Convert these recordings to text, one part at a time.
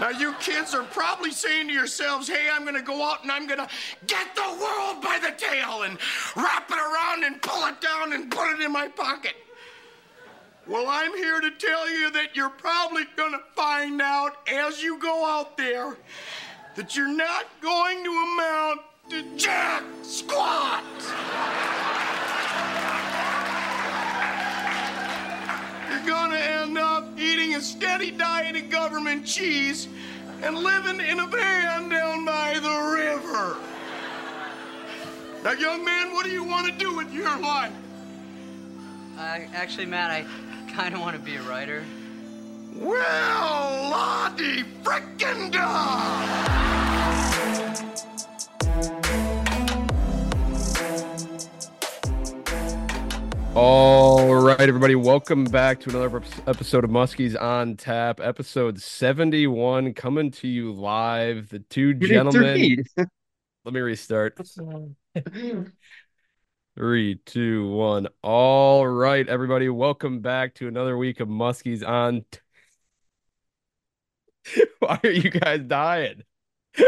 Now, you kids are probably saying to yourselves, hey, I'm going to go out and I'm going to get the world by the tail and wrap it around and pull it down and put it in my pocket. Well, I'm here to tell you that you're probably going to find out as you go out there that you're not going to amount to jack squat. You're gonna end up eating a steady diet of government cheese and living in a van down by the river. Now, young man, what do you want to do with your life? Actually, Matt, I kind of want to be a writer. Well, Lottie frickin' da! All right, everybody, welcome back to another episode of Muskies on Tap, episode 71, coming to you live. The two gentlemen. Let me restart. 3, 2, 1. All right, everybody, welcome back to another week of Muskies on. Why are you guys dying? All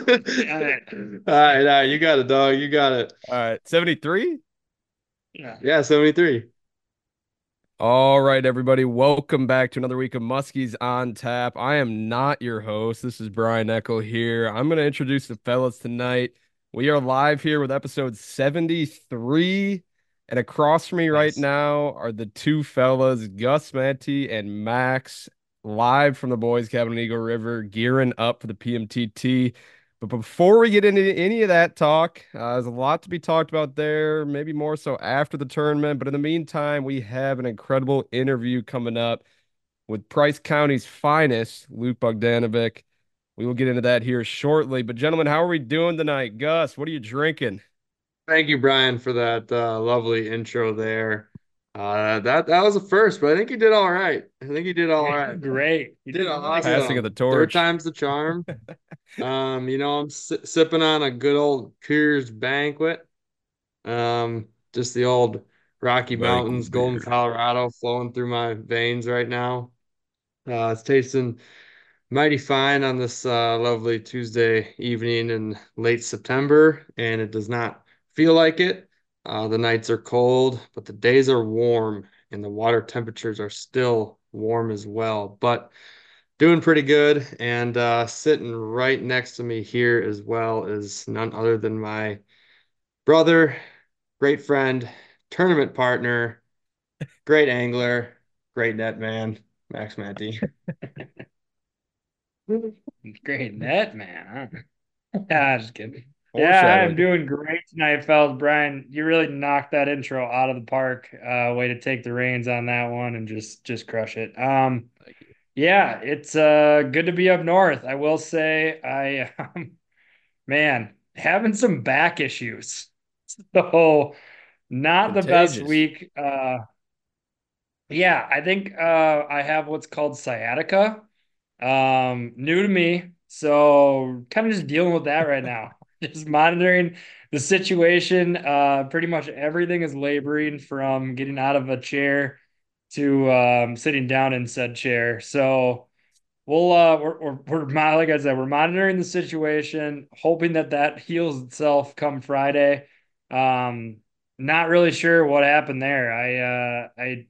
right, you got it, dog. You got it. All right, 73? Yeah, 73. All right, everybody, welcome back to another week of Muskies on Tap. I am not your host. This is Brian Eckel here. I'm going to introduce the fellas tonight. We are live here with episode 73, and across from me right now are the two fellas, Gus Manti and Max, live from the boys' cabin in Eagle River, gearing up for the PMTT. But before we get into any of that talk, there's a lot to be talked about there, maybe more so after the tournament. But in the meantime, we have an incredible interview coming up with Price County's finest, Luke Bogdanovic. We will get into that here shortly. But gentlemen, how are we doing tonight? Gus, what are you drinking? Thank you, Brian, for that lovely intro there. That was a first, but I think you did all right. Great. You did awesome. Passing of the torch. Third time's the charm. I'm sipping on a good old Coors Banquet. Just the old Rocky Mountains, Golden, Colorado flowing through my veins right now. It's tasting mighty fine on this lovely Tuesday evening in late September, and it does not feel like it. The nights are cold, but the days are warm, and the water temperatures are still warm as well. But doing pretty good, and sitting right next to me here as well is none other than my brother, great friend, tournament partner, great angler, great net man, Max Manti. Great net, man. Just kidding. Yeah, I'm doing great tonight, fellas. Brian, you really knocked that intro out of the park. Way to take the reins on that one and just crush it. Yeah, it's good to be up north. I will say man, having some back issues. So not the best week. Yeah, I think I have what's called sciatica. New to me. So kind of just dealing with that right now. Just monitoring the situation. Pretty much everything is laboring from getting out of a chair to sitting down in said chair. So we're like I said, we're monitoring the situation, hoping that heals itself come Friday. Not really sure what happened there. I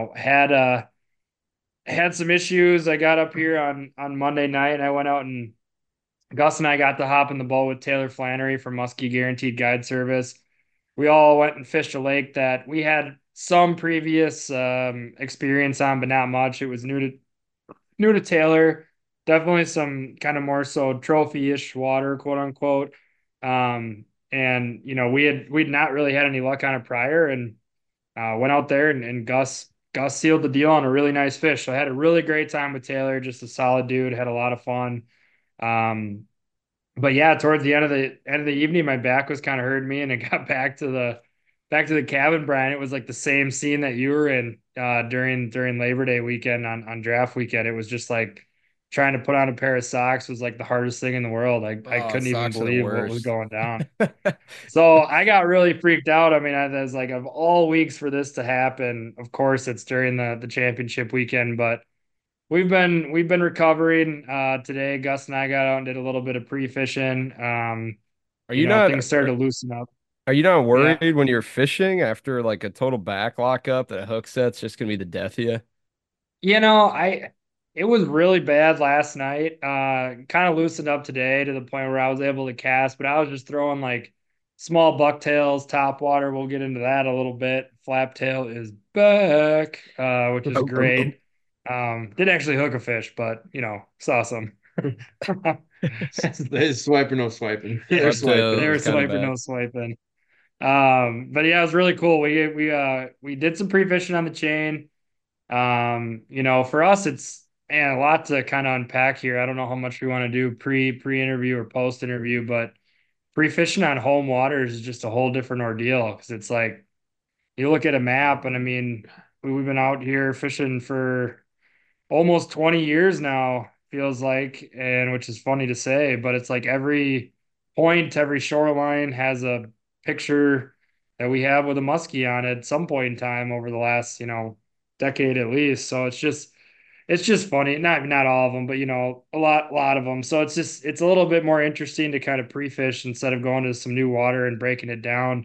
had some issues. I got up here on Monday night and I went out and Gus and I got to hop in the boat with Taylor Flannery from Muskie Guaranteed Guide Service. We all went and fished a lake that we had some previous experience on, but not much. It was new to Taylor. Definitely some kind of more so trophy-ish water, quote unquote. And we'd not really had any luck on it prior, and went out there and Gus sealed the deal on a really nice fish. So I had a really great time with Taylor, just a solid dude, had a lot of fun. But yeah, towards the end of the evening, my back was kind of hurting me, and I got back to the cabin, Brian. It was like the same scene that you were in during Labor Day weekend on draft weekend. It was just like trying to put on a pair of socks was like the hardest thing in the world. I couldn't even believe what was going down. So I got really freaked out. I mean, I was like, of all weeks for this to happen, of course it's during the championship weekend, but we've been recovering. Today, Gus and I got out and did a little bit of pre-fishing. Are you not Things started to loosen up. are you not Yeah. worried when you're fishing after like a total back lockup that a hook set's just gonna be the death of you? I it was really bad last night. Kind of loosened up today to the point where I was able to cast, but I was just throwing like small bucktails, top water. We'll get into that a little bit. Flaptail is back, which is great. Didn't actually hook a fish, but saw some. They're swiping, no swiping. They're Flaptail They swiping. were is kind of swiping, back. no swiping. But yeah, it was really cool. We did some pre-fishing on the chain. For us, it's man, a lot to kind of unpack here. I don't know how much we want to do pre-interview or post-interview, but pre-fishing on home waters is just a whole different ordeal because it's like you look at a map, and I mean, we've been out here fishing for almost 20 years now, feels like, and which is funny to say, but it's like every point, every shoreline has a picture that we have with a muskie on it at some point in time over the last, decade at least. So it's just funny. Not all of them, but a lot of them. So it's a little bit more interesting to kind of pre-fish instead of going to some new water and breaking it down.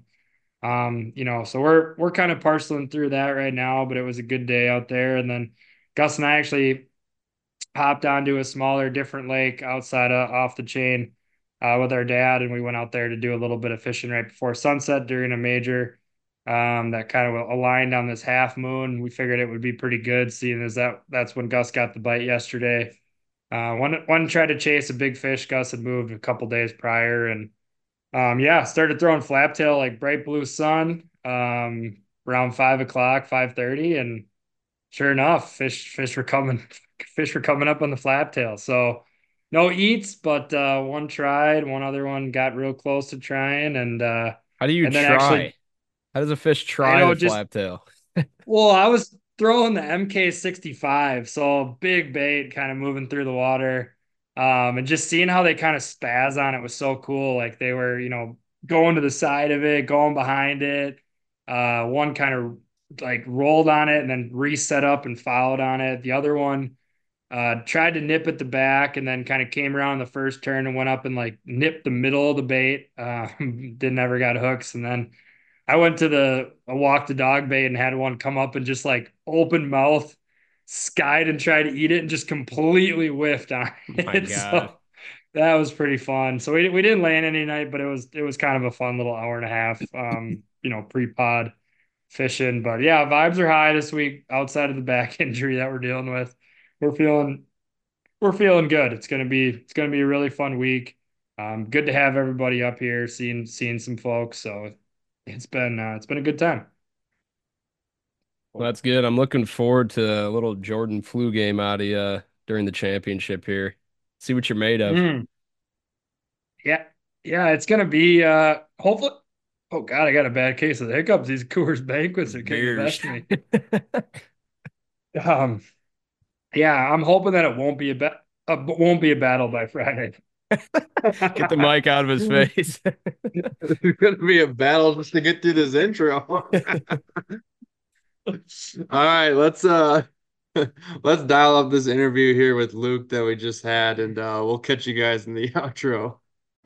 So we're kind of parceling through that right now, but it was a good day out there. And then Gus and I actually hopped onto a smaller, different lake outside of off the chain with our dad, and we went out there to do a little bit of fishing right before sunset during a major that kind of aligned on this half moon. We figured it would be pretty good, seeing as that's when Gus got the bite yesterday. One tried to chase a big fish. Gus had moved a couple days prior, and yeah, started throwing flaptail like bright blue sun around 5 o'clock, 5:30, and sure enough, fish were coming up on the flaptail. So no eats, but one tried, one other one got real close to trying, How do you and then actually, try? How does a fish I try know the just flaptail? well, I was throwing the MK65, so big bait, kind of moving through the water, and just seeing how they kind of spaz on it was so cool. Like they were, going to the side of it, going behind it. One kind of like rolled on it and then reset up and followed on it. The other one tried to nip at the back and then kind of came around the first turn and went up and like nipped the middle of the bait. Didn't ever got hooks. And then I went to a walk the dog bait and had one come up and just like open mouth, skied and tried to eat it and just completely whiffed on My it. God. So that was pretty fun. So we didn't land any night, but it was kind of a fun little hour and a half, pre-pod fishing. But yeah, vibes are high this week outside of the back injury that we're dealing with. We're feeling we're feeling good. It's gonna be a really fun week. Good to have everybody up here, seeing some folks. So it's been a good time. Well, that's good. I'm looking forward to a little Jordan flu game out of you during the championship here. See what you're made of. Mm, yeah, yeah, it's gonna be hopefully. Oh God, I got a bad case of the hiccups. These Coors Banquets are getting the Beers. best of me. Um, yeah, I'm hoping that it won't be a battle by Friday. Get the mic out of his face. It's gonna be a battle just to get through this intro. All right, let's dial up this interview here with Luke that we just had, and we'll catch you guys in the outro.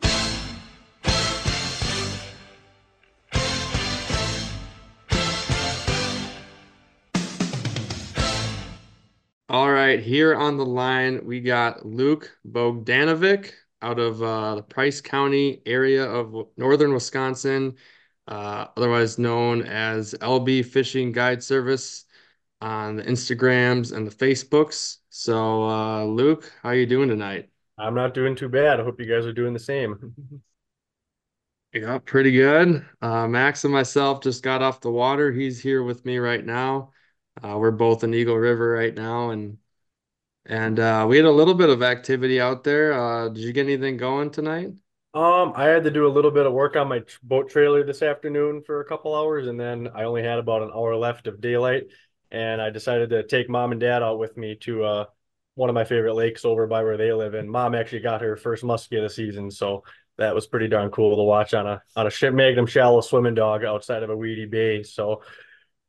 All right, here on the line we got Luke Bogdanovic out of the Price County area of northern Wisconsin, otherwise known as LB Fishing Guide Service on the Instagrams and the Facebooks. So, Luke, how you doing tonight? I'm not doing too bad. I hope you guys are doing the same. Yeah, pretty good. Max and myself just got off the water. He's here with me right now. We're both in Eagle River right now, and we had a little bit of activity out there. Did you get anything going tonight? I had to do a little bit of work on my boat trailer this afternoon for a couple hours, and then I only had about an hour left of daylight, and I decided to take mom and dad out with me to one of my favorite lakes over by where they live. And mom actually got her first muskie of the season, so that was pretty darn cool to watch on a Magnum shallow swimming dog outside of a weedy bay. So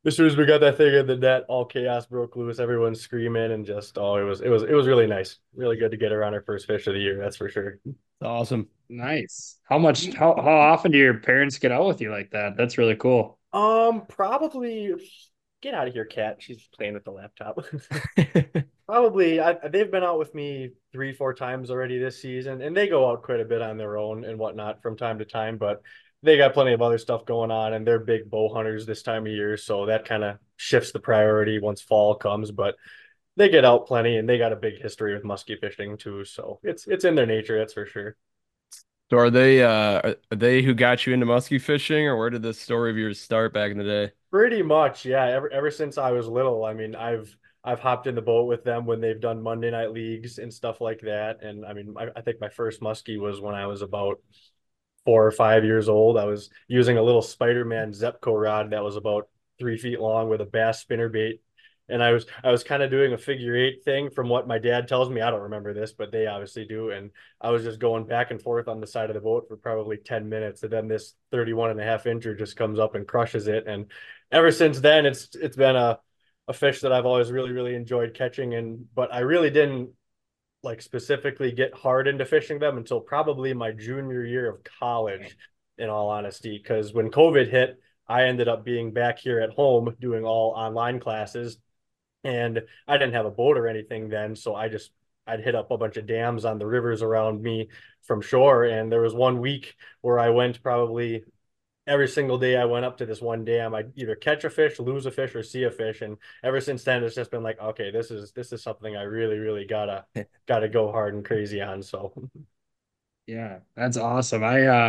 as soon as we got that thing in the net, all chaos broke loose. Everyone screaming and just it was really nice. Really good to get her on her first fish of the year. That's for sure. Awesome. Nice. How often do your parents get out with you like that? That's really cool. Probably get out of here, cat. She's playing with the laptop. Probably they've been out with me 3, 4 times already this season, and they go out quite a bit on their own and whatnot from time to time. But they got plenty of other stuff going on, and they're big bow hunters this time of year, so that kind of shifts the priority once fall comes. But they get out plenty, and they got a big history with muskie fishing too, so it's in their nature, that's for sure. So are they who got you into muskie fishing, or where did this story of yours start back in the day? Pretty much, yeah. Ever since I was little, I mean, I've hopped in the boat with them when they've done Monday night leagues and stuff like that. And I mean, I think my first muskie was when I was about 4 or 5 years old. I was using a little Spider-Man Zepco rod that was about 3 feet long with a bass spinnerbait. And I was kind of doing a figure eight thing from what my dad tells me. I don't remember this, but they obviously do. And I was just going back and forth on the side of the boat for probably 10 minutes. And then this 31.5 incher just comes up and crushes it. And ever since then, it's been a fish that I've always really, really enjoyed catching. And but I really didn't like specifically get hard into fishing them until probably my junior year of college, in all honesty, because when COVID hit, I ended up being back here at home doing all online classes, and I didn't have a boat or anything then, so I'd hit up a bunch of dams on the rivers around me from shore, and there was one week where I went probably every single day. I went up to this one dam. I'd either catch a fish, lose a fish, or see a fish. And ever since then, it's just been like, okay, this is something I really, really gotta go hard and crazy on. So Yeah, that's awesome.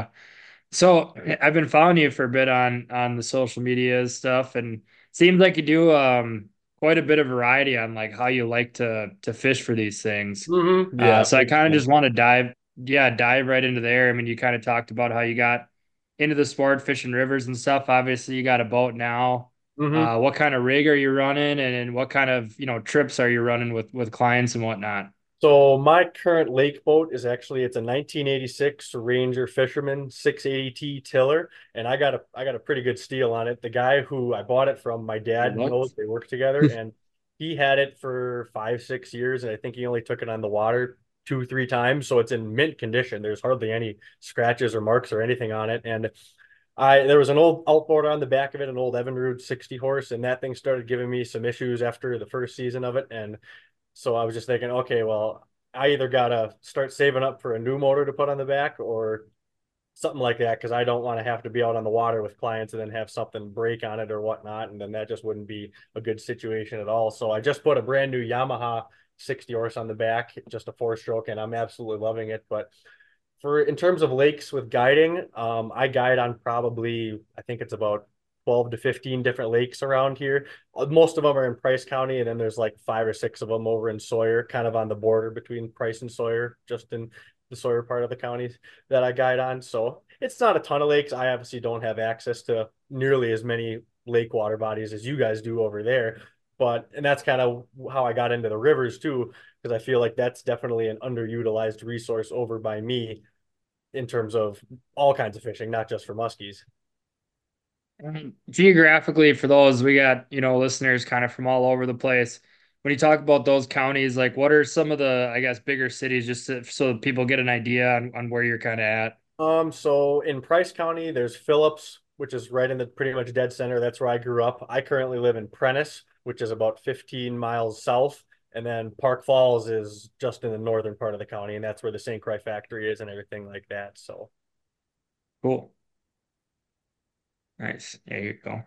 So I've been following you for a bit on the social media stuff, and seems like you do quite a bit of variety on like how you like to fish for these things. yeah, So I big kind of time. just want to dive right into there. I mean, you kind of talked about how you got into the sport, fishing rivers and stuff. Obviously, you got a boat now. hmm What kind of rig are you running, and what kind of trips are you running with clients and whatnot? So my current lake boat is actually it's a 1986 Ranger Fisherman 680T tiller, and I got a pretty good steal on it. The guy who I bought it from, my Good dad luck. knows they work together, and he had it for 5, 6 years, and I think he only took it on the water 2, 3 times, so it's in mint condition. There's hardly any scratches or marks or anything on it, and I there was an old outboard on the back of it, an old Evinrude 60 horse, and that thing started giving me some issues after the first season of it, and so I was just thinking, okay, well, I either gotta start saving up for a new motor to put on the back or something like that because I don't want to have to be out on the water with clients and then have something break on it or whatnot, and then that just wouldn't be a good situation at all. So I just put a brand new Yamaha 60 horse on the back, just a 4 stroke, and I'm absolutely loving it. But for in terms of lakes with guiding, I guide on probably I think it's about 12 to 15 different lakes around here. Most of them are in Price County, and then there's like 5 or 6 of them over in Sawyer, kind of on the border between Price and Sawyer, just in the Sawyer part of the county that I guide on. So it's not a ton of lakes. I obviously don't have access to nearly as many lake water bodies as you guys do over there. But and that's kind of how I got into the rivers too, because I feel like that's definitely an underutilized resource over by me in terms of all kinds of fishing, not just for muskies. Geographically, for those, we got, listeners kind of from all over the place. When you talk about those counties, like what are some of the, I guess, bigger cities so people get an idea on where you're kind of at? So in Price County, there's Phillips, which is right in the pretty much dead center. That's where I grew up. I currently live in Prentice, which is about 15 miles south. And then Park Falls is just in the northern part of the county, and that's where the St. Croix factory is and everything like that. So Cool. Nice. There you go.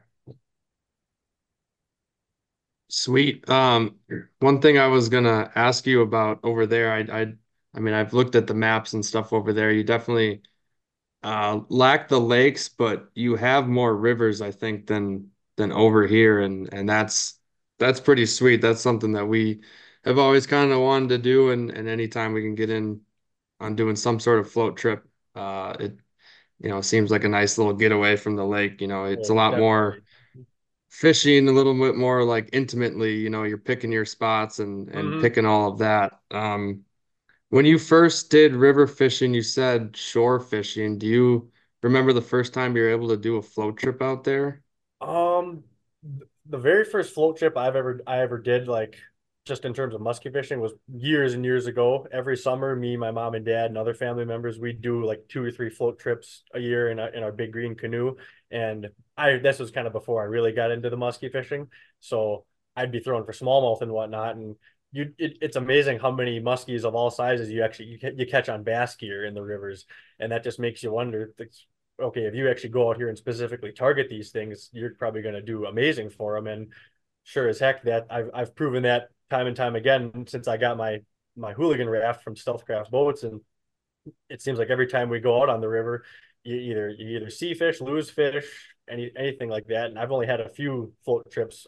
Sweet. One thing I was gonna ask you about over there, I mean, I've looked at the maps and stuff over there. You definitely lack the lakes, but you have more rivers, I think, than over here, and that's pretty sweet. That's something that we have always kind of wanted to do, and anytime we can get in on doing some sort of float trip, it seems like a nice little getaway from the lake. It's a lot more definitely. fishing, a little bit more like intimately. You're picking your spots and hmm picking all of that. When you first did river fishing, you said shore fishing. Do you remember the first time you were able to do a float trip out there? Um, the very first float trip I ever did, like just in terms of musky fishing, was years and years ago. Every summer, me, my mom and dad, and other family members, we'd do like 2 or 3 float trips a year in our big green canoe. And I this was kind of before I really got into the musky fishing, so I'd be throwing for smallmouth and whatnot, and it's amazing how many muskies of all sizes you catch on bass gear in the rivers, and that just makes you wonder. Okay, if you actually go out here and specifically target these things, you're probably going to do amazing for them. And sure as heck, that I've proven that time and time again since I got my hooligan raft from Stealthcraft Boats, and it seems like every time we go out on the river, you either see fish, lose fish, anything like that. And I've only had a few float trips.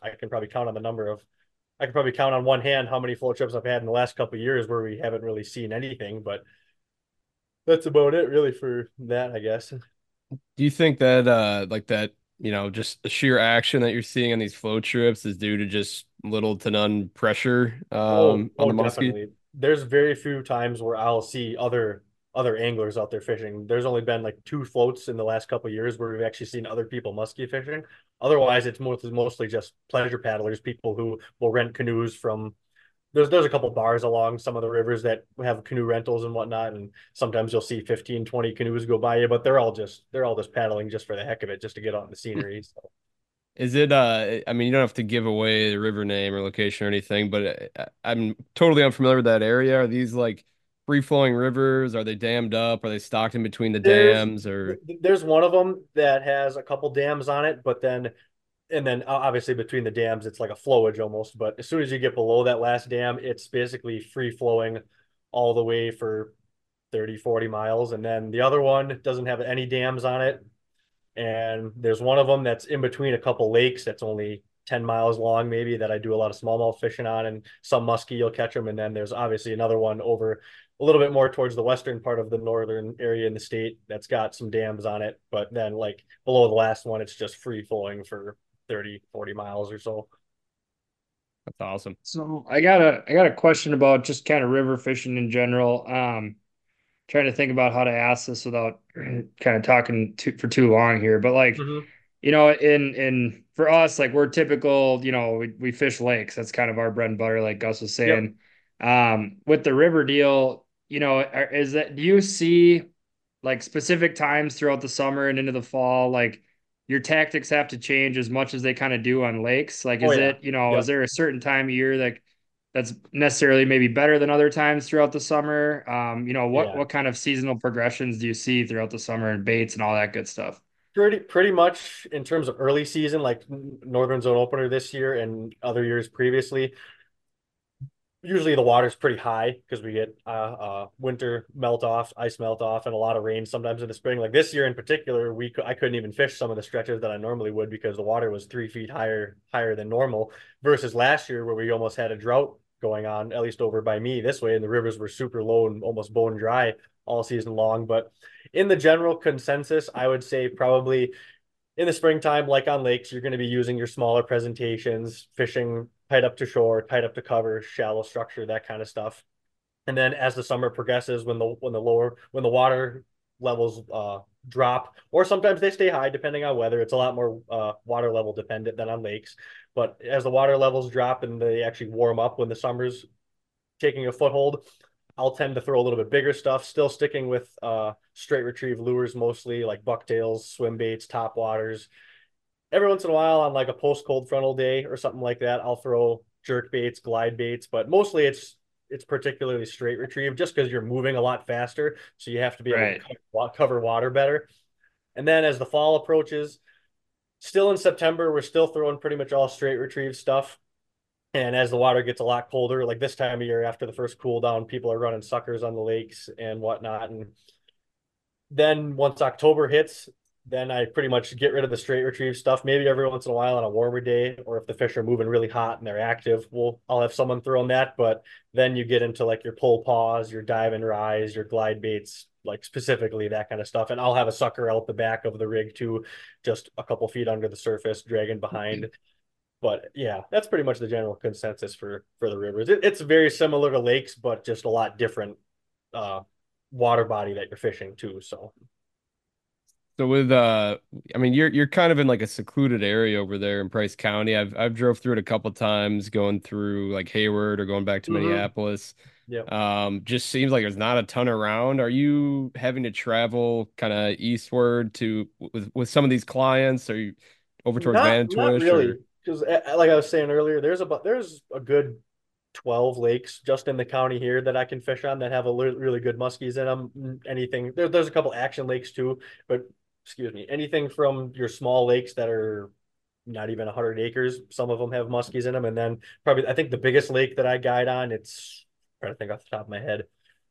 I can probably count on one hand how many float trips I've had in the last couple of years where we haven't really seen anything, but that's about it really for that, I guess. Do you think that like that, just the sheer action that you're seeing on these float trips is due to just little to none pressure on Oh, the muskie? definitely. There's very few times where I'll see other anglers out there fishing. There's only been like 2 floats in the last couple of years where we've actually seen other people muskie fishing. Otherwise, it's mostly just pleasure paddlers, people who will rent canoes from. There's a couple bars along some of the rivers that have canoe rentals and whatnot, and sometimes you'll see 15, 20 canoes go by you, but they're all just paddling just for the heck of it, just to get out in the scenery. So. Is it I mean, you don't have to give away the river name or location or anything, but I'm totally unfamiliar with that area. Are these like free flowing rivers? Are they dammed up? Are they stocked in between the There's dams or there's one of them that has a couple dams on it, but then and then obviously between the dams it's like a flowage almost. But as soon as you get below that last dam, it's basically free flowing all the way for 30, 40 miles. And then the other one doesn't have any dams on it. And there's one of them that's in between a couple lakes that's only 10 miles long, maybe, that I do a lot of smallmouth fishing on, and some muskie you'll catch them. And then there's obviously another one over a little bit more towards the western part of the northern area in the state that's got some dams on it. But then, like, below the last one, it's just free flowing for 30, 40 miles or so. that's awesome. So I got a question about just kind of river fishing in general. Trying to think about how to ask this without kind of talking for too long here. But like, Mm-hmm. in for us, like we're typical, we fish lakes. That's kind of our bread and butter, like Gus was Yep. saying. With the river deal, do you see like specific times throughout the summer and into the fall, like your tactics have to change as much as they kind of do on lakes? Like, Oh, is yeah. it, is Yep. there a certain time of year that's necessarily maybe better than other times throughout the summer? What Yeah. what kind of seasonal progressions do you see throughout the summer and baits and all that good stuff? Pretty much in terms of early season, like Northern Zone opener this year and other years previously, usually the water's pretty high because we get winter melt off, ice melt off, and a lot of rain sometimes in the spring. Like this year in particular, I couldn't even fish some of the stretches that I normally would because the water was 3 feet higher than normal. Versus last year where we almost had a drought going on, at least over by me this way, and the rivers were super low and almost bone dry all season long. But in the general consensus, I would say probably in the springtime, like on lakes, you're going to be using your smaller presentations, fishing tight up to shore, tight up to cover, shallow structure, that kind of stuff. And then as the summer progresses, when the water levels drop, or sometimes they stay high depending on weather. It's a lot more water level dependent than on lakes. But as the water levels drop and they actually warm up when the summer's taking a foothold, I'll tend to throw a little bit bigger stuff, still sticking with straight retrieve lures, mostly like bucktails, swim baits, top waters. Every once in a while on like a post cold frontal day or something like that, I'll throw jerk baits, glide baits, but mostly it's particularly straight retrieve just because you're moving a lot faster. So you have to be able to Right. cover water better. And then as the fall approaches, still in September, we're still throwing pretty much all straight retrieve stuff. And as the water gets a lot colder, like this time of year after the first cool down, people are running suckers on the lakes and whatnot. And then once October hits, then I pretty much get rid of the straight retrieve stuff. Maybe every once in a while on a warmer day, or if the fish are moving really hot and they're active, I'll have someone throwing that. But then you get into like your pull paws, your dive and rise, your glide baits, like specifically that kind of stuff. And I'll have a sucker out the back of the rig too, just a couple feet under the surface, dragging behind. But yeah, that's pretty much the general consensus for the rivers. It's very similar to lakes, but just a lot different uh, water body that you're fishing too. So So with I mean you're kind of in like a secluded area over there in Price County. I've drove through it a couple times going through like Hayward or going back to Mm-hmm. Minneapolis. Yep. Just seems like there's not a ton around. Are you having to travel kind of eastward to with some of these clients? Are you over towards Not Vanitwish really, or because like I was saying earlier, there's a good 12 lakes just in the county here that I can fish on that have a really good muskies in them. Anything there's a couple action lakes too, but excuse me, anything from your small lakes that are not even 100 acres, some of them have muskies in them, and then probably I think the biggest lake that I guide on, it's I'm trying to think off the top of my head,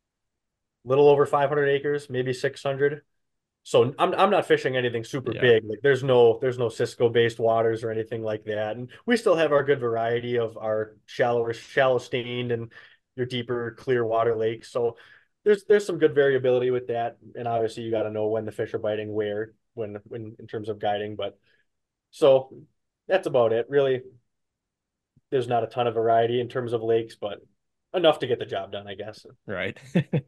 little over 500 acres, maybe 600. So I'm not fishing anything super yeah. big. Like there's no Cisco based waters or anything like that. And we still have our good variety of our shallow stained and your deeper clear water lakes. So there's some good variability with that. And obviously you got to know when the fish are biting where when in terms of guiding. But so that's about it. Really, there's not a ton of variety in terms of lakes, but enough to get the job done, I guess. Right.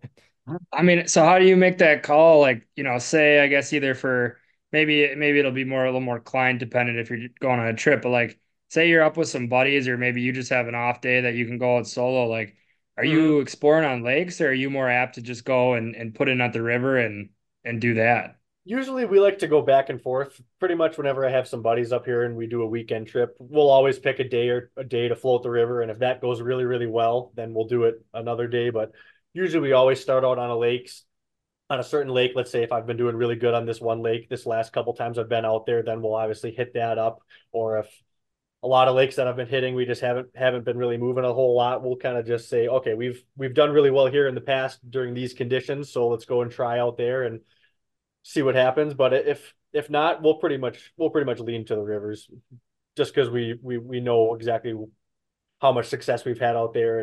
I mean, so how do you make that call? Like, say, I guess either for maybe it'll be a little more client dependent if you're going on a trip, but like, say you're up with some buddies, or maybe you just have an off day that you can go out solo. Like, are Mhm. you exploring on lakes, or are you more apt to just go and put in at the river and do that? Usually we like to go back and forth pretty much whenever I have some buddies up here and we do a weekend trip. We'll always pick a day to float the river. And if that goes really, really well, then we'll do it another day. But usually we always start out on a certain lake. Let's say if I've been doing really good on this one lake, this last couple times I've been out there, then we'll obviously hit that up. Or if a lot of lakes that I've been hitting, we just haven't been really moving a whole lot. We'll kind of just say, okay, we've done really well here in the past during these conditions, so let's go and try out there and see what happens. But if not, we'll pretty much lean to the rivers just because we know exactly how much success we've had out there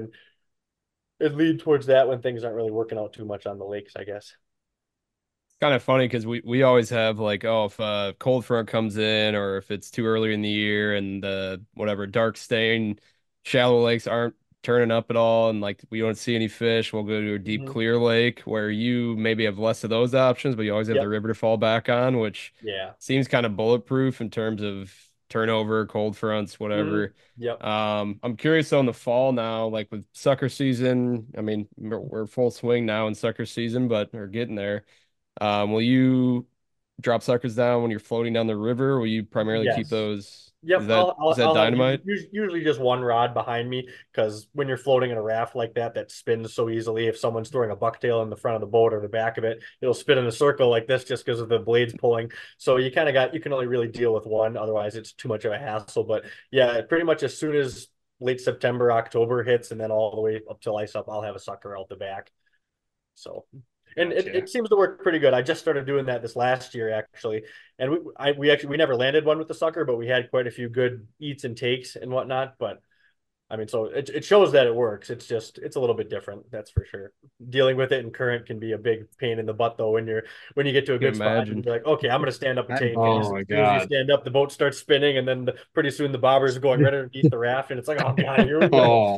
and lead towards that when things aren't really working out too much on the lakes, I guess. Kind of funny because we always have like, oh, if a cold front comes in or if it's too early in the year and the whatever dark stain shallow lakes aren't turning up at all and like we don't see any fish, we'll go to a deep Mm-hmm. clear lake where you maybe have less of those options, but you always have the Yep. river to fall back on, which Yeah. seems kind of bulletproof in terms of turnover, cold fronts, Mm-hmm. whatever. Yep. I'm curious though in the fall now, like with sucker season, I mean, we're full swing now in sucker season, but we're getting there. Will you drop suckers down when you're floating down the river? Will you primarily keep Yes. those? Yep, Is that is that I'll have dynamite? usually just one rod behind me because when you're floating in a raft like that, that spins so easily. If someone's throwing a bucktail in the front of the boat or the back of it, it'll spin in a circle like this just because of the blades pulling. So you can only really deal with one, otherwise it's too much of a hassle. But yeah, pretty much as soon as late September, October hits, and then all the way up till ice up, I'll have a sucker out the back. So, and Gotcha. it seems to work pretty good. I just started doing that this last year actually, and we never landed one with the sucker, but we had quite a few good eats and takes and whatnot. But I mean, so it shows that it works. It's a little bit different, that's for sure. Dealing with it in current can be a big pain in the butt though when you get to a Can good spot and imagine. you're like, okay, I'm gonna stand up and take. And Oh as my soon as you God. stand up, the boat starts spinning, and then pretty soon the bobbers are going right underneath the raft, and it's like, oh god, here we go. Oh,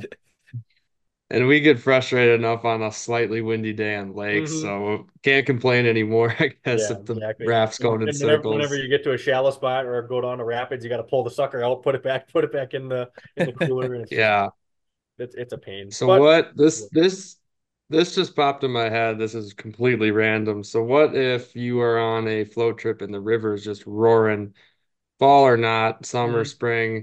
and we get frustrated enough on a slightly windy day on lakes, Hmm. so can't complain anymore, I guess, Yeah, if the exactly. raft's And, going in and whenever circles. you get to a shallow spot or go down to rapids, you got to pull the sucker out, put it back in the cooler, and Yeah. it's a pain. So But what this just popped in my head. This is completely random. So what if you are on a float trip and the river is just roaring, fall or not, summer, mhm. spring,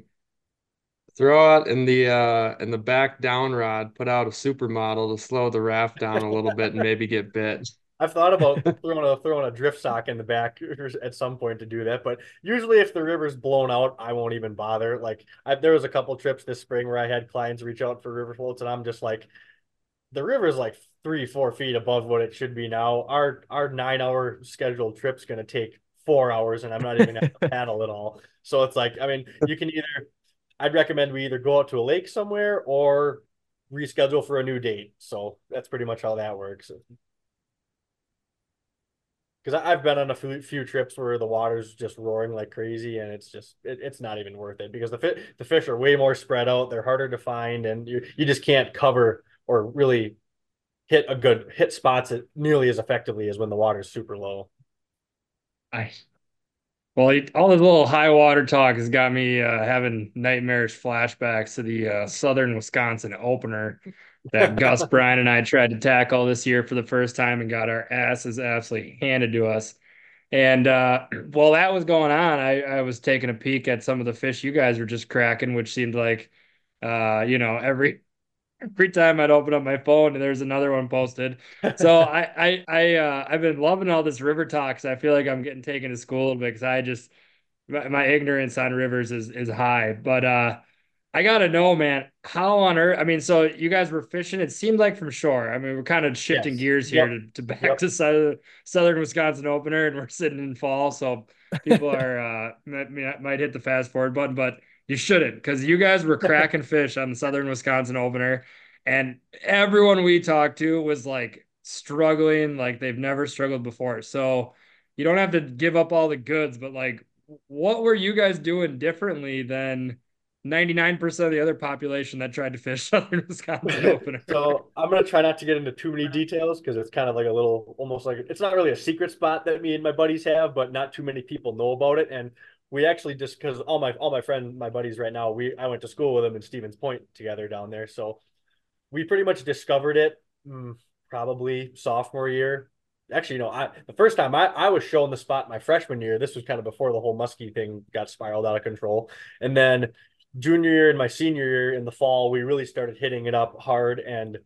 throw out in the back down rod, put out a supermodel to slow the raft down a little bit and maybe get bit. I've thought about throwing a drift sock in the back at some point to do that, but usually if the river's blown out, I won't even bother. Like there was a couple trips this spring where I had clients reach out for river floats, and I'm just like, the river's like 3 4 feet above what it should be now. Our 9 hour scheduled trip's gonna take 4 hours, and I'm not even gonna have to paddle at all. So it's like, I mean, I'd recommend we either go out to a lake somewhere or reschedule for a new date. So that's pretty much how that works. Because I've been on a few trips where the water's just roaring like crazy, and it's not even worth it because the fish are way more spread out. They're harder to find, and you just can't cover or really hit spots nearly as effectively as when the water's super low. I Well, all this little high water talk has got me having nightmarish flashbacks to the Southern Wisconsin opener that Gus Bryan and I tried to tackle this year for the first time and got our asses absolutely handed to us. And while that was going on, I was taking a peek at some of the fish you guys were just cracking, which seemed like, every time I'd open up my phone, there's another one posted. So I've been loving all this river talks. I feel like I'm getting taken to school a little bit because I just my ignorance on rivers is high. But I gotta know, man, how on earth? I mean, so you guys were fishing. It seemed like from shore. I mean, we're kind of shifting Yes. gears here Yep. to back Yep. to Southern Wisconsin opener, and we're sitting in fall, so people are might hit the fast forward button, but you shouldn't because you guys were cracking fish on the Southern Wisconsin opener, and everyone we talked to was like struggling, like they've never struggled before. So you don't have to give up all the goods, but like what were you guys doing differently than 99% of the other population that tried to fish Southern Wisconsin opener? So I'm gonna try not to get into too many details because it's kind of like a little, almost like it's not really a secret spot that me and my buddies have, but not too many people know about it. And we actually just because all my friends, my buddies right now, I went to school with them in Stevens Point together down there, so we pretty much discovered it probably sophomore year. Actually, the first time I was shown the spot my freshman year. This was kind of before the whole muskie thing got spiraled out of control, and then junior year and my senior year in the fall, we really started hitting it up hard. And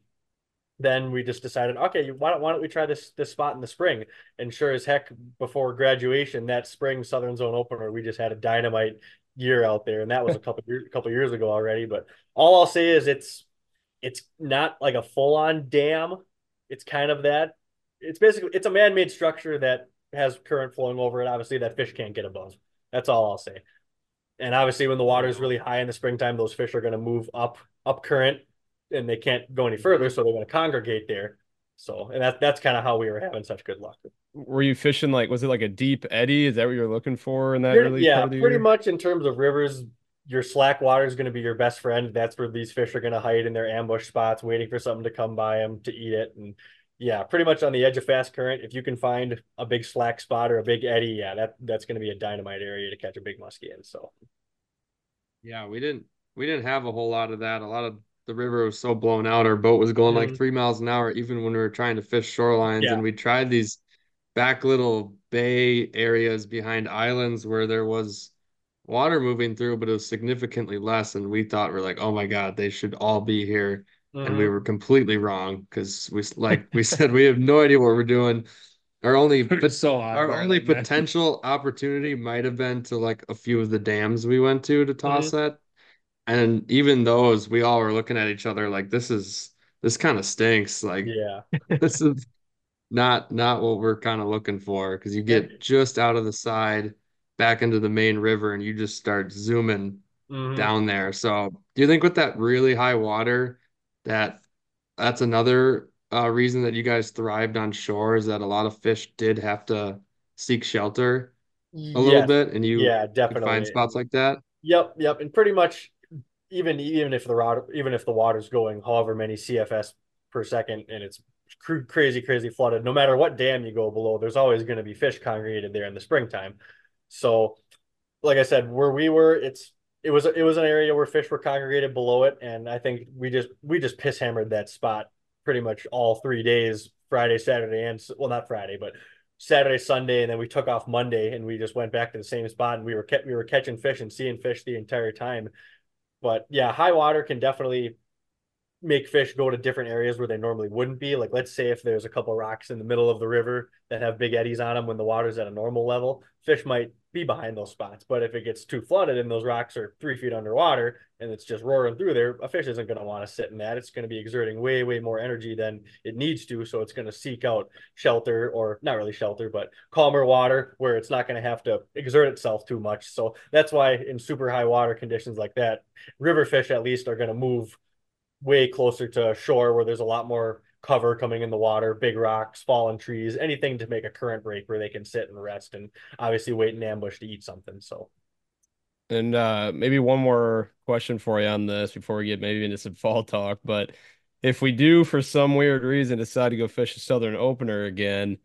then we just decided, okay, why don't we try this spot in the spring? And sure as heck, before graduation, that spring Southern Zone opener, we just had a dynamite year out there, and that was a couple years ago already. But all I'll say is it's not like a full on dam. It's kind of that. It's a man made structure that has current flowing over it. Obviously, that fish can't get above. That's all I'll say. And obviously, when the water is really high in the springtime, those fish are going to move up current, and they can't go any further, so they're going to congregate there. So, and that's kind of how we were having such good luck. Were you fishing like, was it like a deep eddy? Is that what you're looking for in that early Yeah, part of the pretty year? much in terms of rivers, your slack water is going to be your best friend. That's where these fish are going to hide in their ambush spots, waiting for something to come by them to eat it. And yeah, pretty much on the edge of fast current. If you can find a big slack spot or a big eddy, yeah, that's going to be a dynamite area to catch a big muskie in. So Yeah, we didn't have a whole lot of that. A lot of the river was so blown out. Our boat was going like Mhm. 3 miles an hour, even when we were trying to fish shorelines. Yeah. And we tried these back little bay areas behind islands where there was water moving through, but it was significantly less. And we thought we're like, oh my God, they should all be here. And we Mhm. were completely wrong because like we said, we have no idea what we're doing. Our only It's so our awkward, only man. potential opportunity might have been to like a few of the dams we went to toss Mhm. at. And even those, we all were looking at each other like this kind of stinks. Like Yeah. this is not what we're kind of looking for because you And get just out of the side back into the main river and you just start zooming mhm. down there. So do you think with that really high water that that's another reason that you guys thrived on shore is that a lot of fish did have to seek shelter a little Yes. bit and you Yeah, could find definitely. spots like that? Yep, yep. And pretty much even if the water's going however many CFS per second and it's crazy, crazy flooded, no matter what dam you go below, there's always going to be fish congregated there in the springtime. So, like I said, where we were, it was an area where fish were congregated below it, and I think we just piss hammered that spot pretty much all 3 days, Friday, Saturday, and well, not Friday, but Saturday, Sunday, and then we took off Monday, and we just went back to the same spot, and we were catching fish and seeing fish the entire time. But yeah, high water can definitely make fish go to different areas where they normally wouldn't be. Like, let's say if there's a couple rocks in the middle of the river that have big eddies on them when the water's at a normal level, fish might be behind those spots. But if it gets too flooded and those rocks are 3 feet underwater and it's just roaring through there, a fish isn't going to want to sit in that. It's going to be exerting way, way more energy than it needs to. So it's going to seek out shelter, or not really shelter, but calmer water where it's not going to have to exert itself too much. So that's why in super high water conditions like that, river fish at least are going to move way closer to shore where there's a lot more cover coming in the water, big rocks, fallen trees, anything to make a current break where they can sit and rest and obviously wait in ambush to eat something. So, And maybe one more question for you on this before we get maybe into some fall talk. But if we do, for some weird reason, decide to go fish a Southern opener again,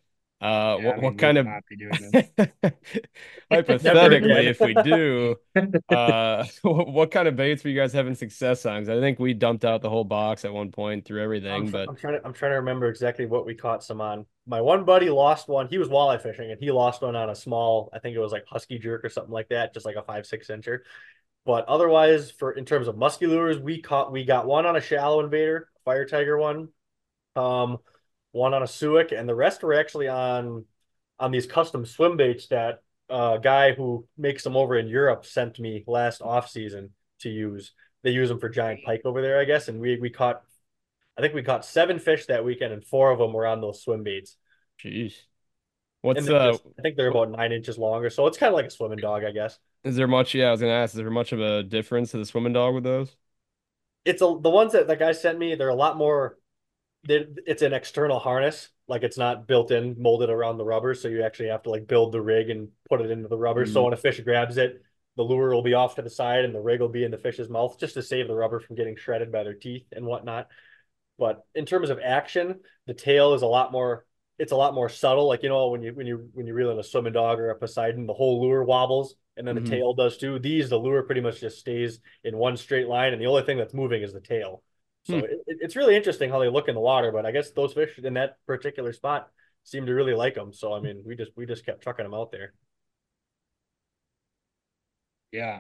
Yeah, I What mean, we kind will of not be doing this. Never hypothetically, again. if we do, what kind of baits were you guys having success on? 'Cause I think we dumped out the whole box at one point through everything, but I'm trying to remember exactly what we caught some on. My one buddy lost one. He was walleye fishing and he lost one on a small, I think it was like husky jerk or something like that, just like a 5-6 incher. But otherwise, for in terms of musky lures, we got one on a shallow invader, fire tiger one, um, one on a Suic, and the rest were actually on these custom swim baits that a guy who makes them over in Europe sent me last off season to use. They use them for giant pike over there, I guess, and we caught I think we caught 7 fish that weekend, and 4 of them were on those swim baits. geez. And What's they're just, I think they're about 9 inches longer, so it's kind of like a swimming dog, I guess. is there much? Yeah, I was gonna ask, is there much of a difference to the swimming dog with those? The ones that the guy sent me, they're a lot more. It's an external harness, like it's not built in, molded around the rubber, so you actually have to like build the rig and put it into the rubber. So Mm. when a fish grabs it, the lure will be off to the side and the rig will be in the fish's mouth, just to save the rubber from getting shredded by their teeth and whatnot. But in terms of action, the tail is a lot more. It's a lot more subtle. Like when you reel in a swimming dog or a Poseidon, the whole lure wobbles, and then the Mhm. tail does too. The lure pretty much just stays in one straight line, and the only thing that's moving is the tail. So Hmm. it's really interesting how they look in the water. But I guess those fish in that particular spot seem to really like them. So I mean, we just kept trucking them out there. Yeah,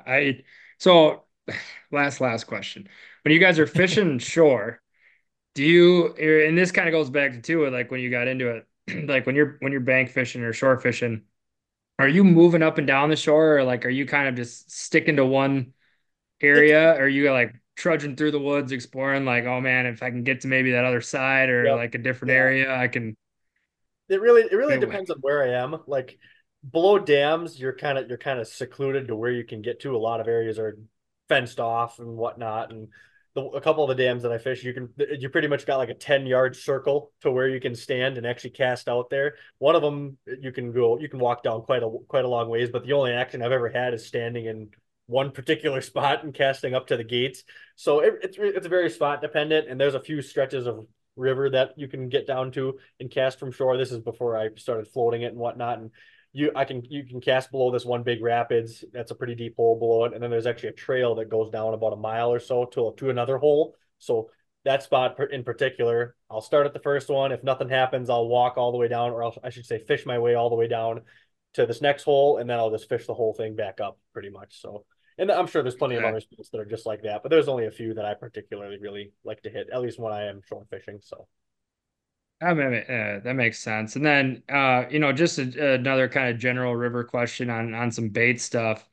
so last question. When you guys are fishing shore, do you and this kind of goes back to too, like when you got into it, like when you're bank fishing or shore fishing, are you moving up and down the shore, or like are you kind of just sticking to one It's area? Or are you like trudging through the woods exploring, like, oh man, if I can get to maybe that other side or Yep. like a different Yeah. area, I can It really go. depends on where I am. Like below dams, you're kind of secluded to where you can get to. A lot of areas are fenced off and whatnot. And a couple of the dams that I fish, you pretty much got like a 10-yard circle to where you can stand and actually cast out there. One of them you can walk down quite a long ways, but the only action I've ever had is standing in one particular spot and casting up to the gates. So it's very spot dependent, and there's a few stretches of river that you can get down to and cast from shore. This is before I started floating it and whatnot. And you can cast below this one big rapids. That's a pretty deep hole below it. And then there's actually a trail that goes down about a mile or so to another hole. So that spot in particular, I'll start at the first one. If nothing happens, I'll walk all the way down, or I should say fish my way all the way down to this next hole, and then I'll just fish the whole thing back up pretty much. So, and I'm sure there's plenty of Okay. other spots that are just like that, but there's only a few that I particularly really like to hit, at least when I am shore fishing. So I mean, that makes sense. And then, just another kind of general river question on some bait stuff.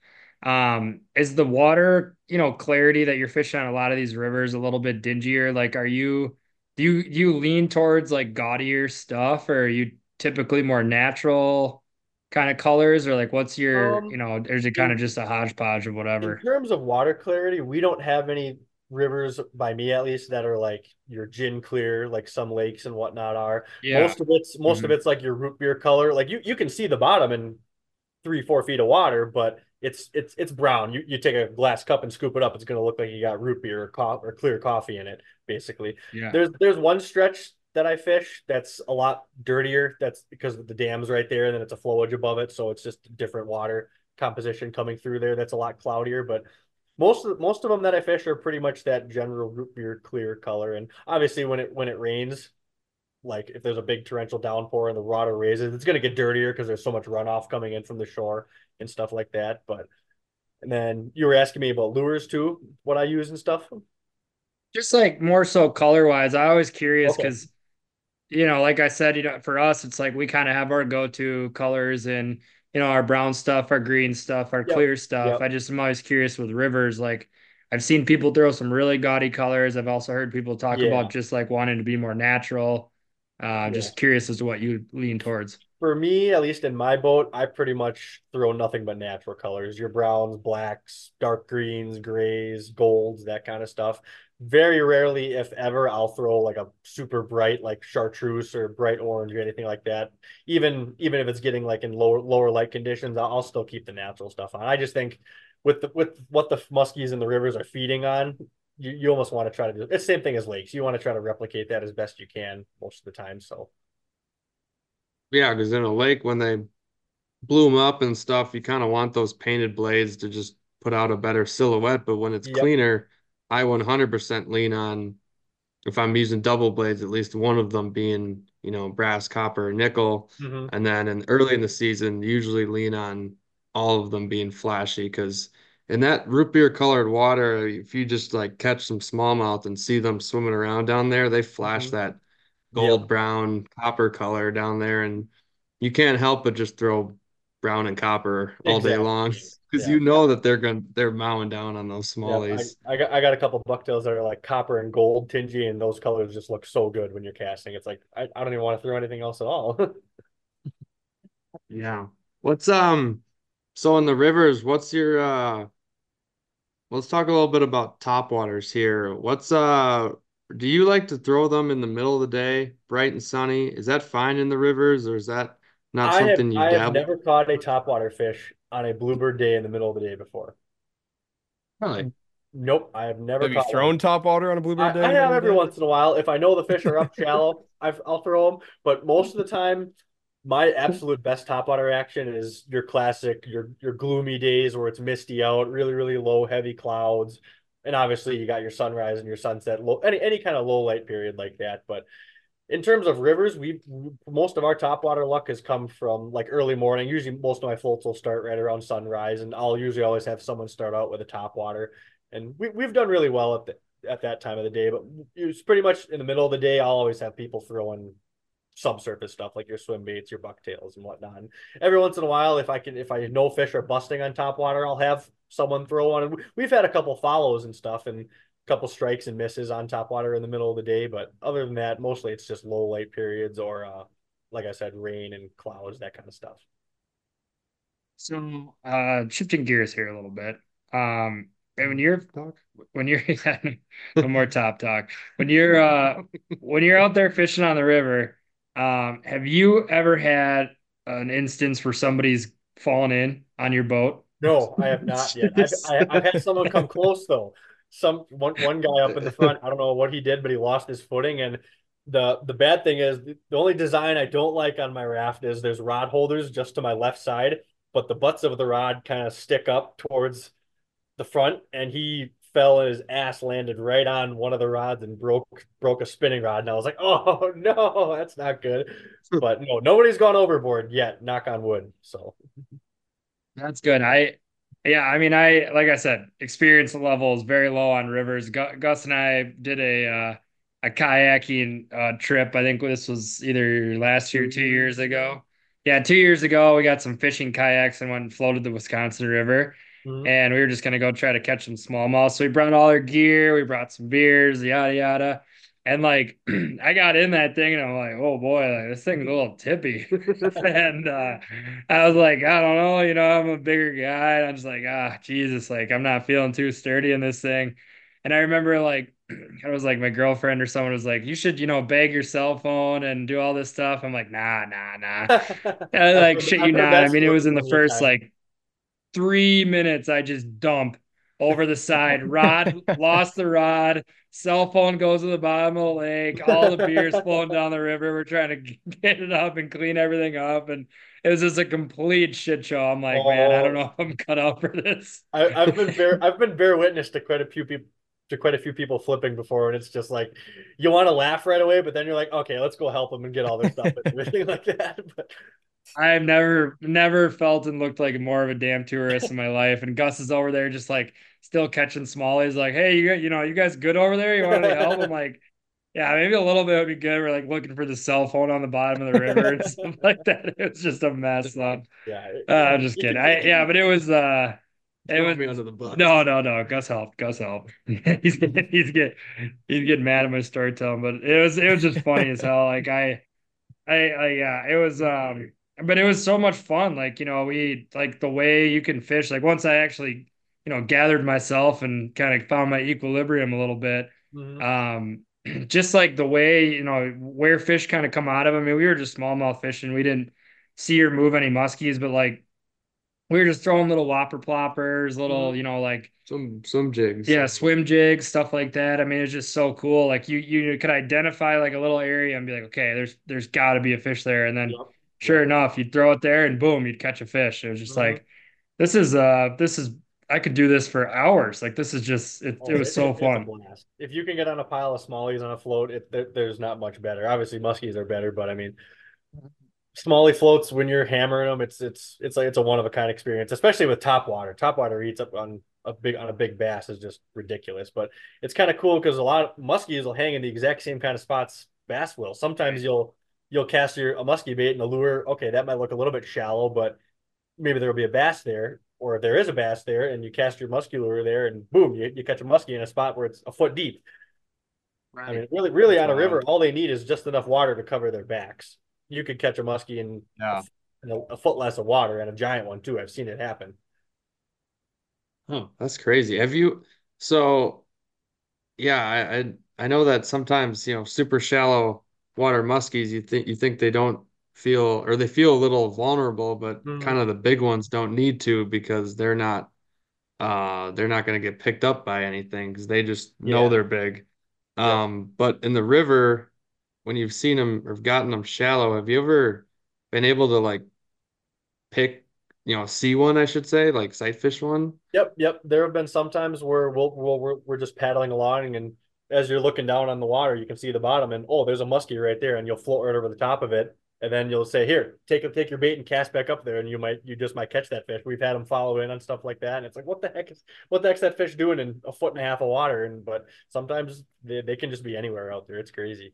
Is the water, clarity that you're fishing on a lot of these rivers a little bit dingier? Like, do you lean towards like gaudier stuff, or are you typically more natural kind of colors, or like what's your, um or is it kind in of just a hodgepodge of in whatever? terms of water clarity, we don't have any rivers by me at least that are like your gin clear, like some lakes and whatnot are. Yeah. Most of Mhm. it's like your root beer color. Like you can see the bottom in 3-4 feet of water, but it's brown. You take a glass cup and scoop it up, it's gonna look like you got root beer or clear coffee in it, basically. Yeah. There's one stretch that I fish that's a lot dirtier. That's because the dam's right there, and then it's a flowage above it, so it's just different water composition coming through there. That's a lot cloudier, but most of them that I fish are pretty much that general root beer clear color. And obviously, when it rains, like if there's a big torrential downpour and the water raises, it's going to get dirtier because there's so much runoff coming in from the shore and stuff like that. But and then you were asking me about lures too, what I use and stuff. Just like more so color wise, I was curious Okay. because like I said, for us, it's like we kind of have our go-to colors and, our brown stuff, our green stuff, our Yep. clear stuff. Yep. I just am always curious with rivers. Like I've seen people throw some really gaudy colors. I've also heard people talk about Yeah. just like wanting to be more natural. Yeah. Just curious as to what you lean towards. For me, at least in my boat, I pretty much throw nothing but natural colors. Your browns, blacks, dark greens, grays, golds, that kind of stuff. Very rarely, if ever, I'll throw like a super bright like chartreuse or bright orange or anything like that. Even if it's getting like in lower light conditions, I'll still keep the natural stuff on. I just think with what the muskies and the rivers are feeding on, you almost want to try to do it's the same thing as lakes. You want to try to replicate that as best you can most of the time. So Yeah, because in a lake when they blew them up and stuff, you kind of want those painted blades to just put out a better silhouette. But when it's Yep. cleaner, I 100% lean on, if I'm using double blades, at least one of them being, brass, copper, or nickel. Hmm. And then early in the season, usually lean on all of them being flashy because in that root beer colored water, if you just like catch some smallmouth and see them swimming around down there, they flash Hmm. that Yep. gold, brown, copper color down there. And you can't help but just throw brown and copper all day long Exactly. because Yeah. you know that they're mowing down on those Yep. smallies. I got a couple bucktails that are like copper and gold tingy, and those colors just look so good when you're casting. It's like I don't even want to throw anything else at all. Yeah. What's so in the rivers, what's your let's talk a little bit about topwaters here. Do you like to throw them in the middle of the day, bright and sunny? Is that fine in the rivers or is that not I have something you I have dabble? never caught a topwater fish on a bluebird day in the middle of the day before. Really? Nope, I have never Have you caught one. thrown top water on a bluebird day I in the have middle of every the day? once in a while. If I know the fish are up shallow, I'll throw them. But most of the time, my absolute best topwater action is your classic, your gloomy days where it's misty out, really, really low, heavy clouds. And obviously you got your sunrise and your sunset, low, any kind of low light period like that. But in terms of rivers, we most of our topwater luck has come from like early morning. Usually, most of my floats will start right around sunrise, and I'll usually always have someone start out with a topwater, and we've done really well at that time of the day. But it's pretty much in the middle of the day. I'll always have people throwing subsurface stuff like your swim baits, your bucktails, and whatnot. And every once in a while, if I know fish are busting on topwater, I'll have someone throw one. And we've had a couple follows and stuff, and couple strikes and misses on top water in the middle of the day. But other than that, mostly it's just low light periods or, like I said, rain and clouds, that kind of stuff. So, shifting gears here a little bit. And when you're no more top talk. When you're out there fishing on the river, have you ever had an instance where somebody's fallen in on your boat? No, I have not yet. I've had someone come close though. One guy up in the front. I don't know what he did, but he lost his footing. And the bad thing is the only design I don't like on my raft is there's rod holders just to my left side, but the butts of the rod kind of stick up towards the front, and he fell and his ass landed right on one of the rods and broke a spinning rod. And I was like, oh no, that's not good. But no, nobody's gone overboard yet. Knock on wood. So That's good. Yeah, I mean, like I said, experience level is very low on rivers. Gus and I did a kayaking trip. I think this was either last year, 2 years ago. Yeah, 2 years ago, we got some fishing kayaks and went and floated the Wisconsin River. mhm. And we were just gonna go try to catch some smallmouth. So we brought all our gear, we brought some beers, yada yada. And like I got in that thing and I'm like, oh boy, like this thing's a little tippy. And I was like, I don't know, I'm a bigger guy. And I'm just like, Jesus, like I'm not feeling too sturdy in this thing. And I remember like I was like my girlfriend or someone was like, you should, bag your cell phone and do all this stuff. I'm like, nah, nah, nah. Like shit you I've heard not. I that mean, it story was in the plenty of first times. like 3 minutes, I just dump over the side. Rod lost the rod. Cell phone goes to the bottom of the lake. All the beers flowing down the river. We're trying to get it up and clean everything up. And it was just a complete shit show. I'm like, man, I don't Oh, know if I'm cut out for this. I've been bear witness to quite a few people flipping before, and it's just like you want to laugh right away, but then you're like, okay, let's go help them and get all their stuff and everything like that. But I've never felt and looked like more of a damn tourist in my life. And Gus is over there just like still catching smallies. Like, hey, you guys good over there? You want any help? I'm like, yeah, maybe a little bit would be good. We're like looking for the cell phone on the bottom of the river and stuff like that. It was just a mess. So, yeah, I'm just kidding. Yeah, but it Throw was me under the bus. no. Gus helped. Gus helped. He's getting mad at my storytelling, but it was just funny as hell. Like yeah, it was but it was so much fun. Like, we like the way you can fish. Like once I actually, gathered myself and kind of found my equilibrium a little bit. mhm. Um, just like the way, where fish kind of come out of. I mean, we were just smallmouth fishing. We didn't see or move any muskies, but like we were just throwing little whopper ploppers, little, Mhm. like Some jigs. yeah, swim jigs, stuff like that. I mean, it's just so cool. Like you could identify like a little area and be like, okay, there's got to be a fish there, and then Yep. sure enough, you'd throw it there and boom, you'd catch a fish. It was just Mhm. like, this is I could do this for hours. Like this is just it Oh, was so it's a fun. blast. If you can get on a pile of smallies on a float, there's not much better. Obviously, muskies are better, but I mean, smallie floats when you're hammering them, it's like it's a one of a kind experience, especially with top water. Top water eats up on a big bass is just ridiculous. But it's kind of cool because a lot of muskies will hang in the exact same kind of spots bass will. Sometimes you'll cast a muskie bait and a lure. Okay, that might look a little bit shallow, but maybe there'll be a bass there, or if there is a bass there, and you cast your musky lure there, and boom, you catch a muskie in a spot where it's a foot deep. I mean, Right. really That's on a river, wild. all they need is just enough water to cover their backs. You could catch a muskie in Yeah. a foot less of water, and a giant one too. I've seen it happen. Oh, that's crazy. Have you? So yeah, I know that sometimes, super shallow water muskies, you think they don't feel, or they feel a little vulnerable, but kind Mhm. of the big ones don't need to because they're not going to get picked up by anything because they just know Yeah. they're big. Yep. But in the river, when you've seen them or gotten them shallow, have you ever been able to like pick, see one, I should say, like sight fish one? Yep. There have been some times where we're just paddling along, and as you're looking down on the water, you can see the bottom, and oh, there's a muskie right there, and you'll float right over the top of it, and then you'll say, "Here, take your bait and cast back up there," and you just might catch that fish. We've had them follow in on stuff like that, and it's like, what the heck's that fish doing in a foot and a half of water? And but sometimes they can just be anywhere out there. It's crazy.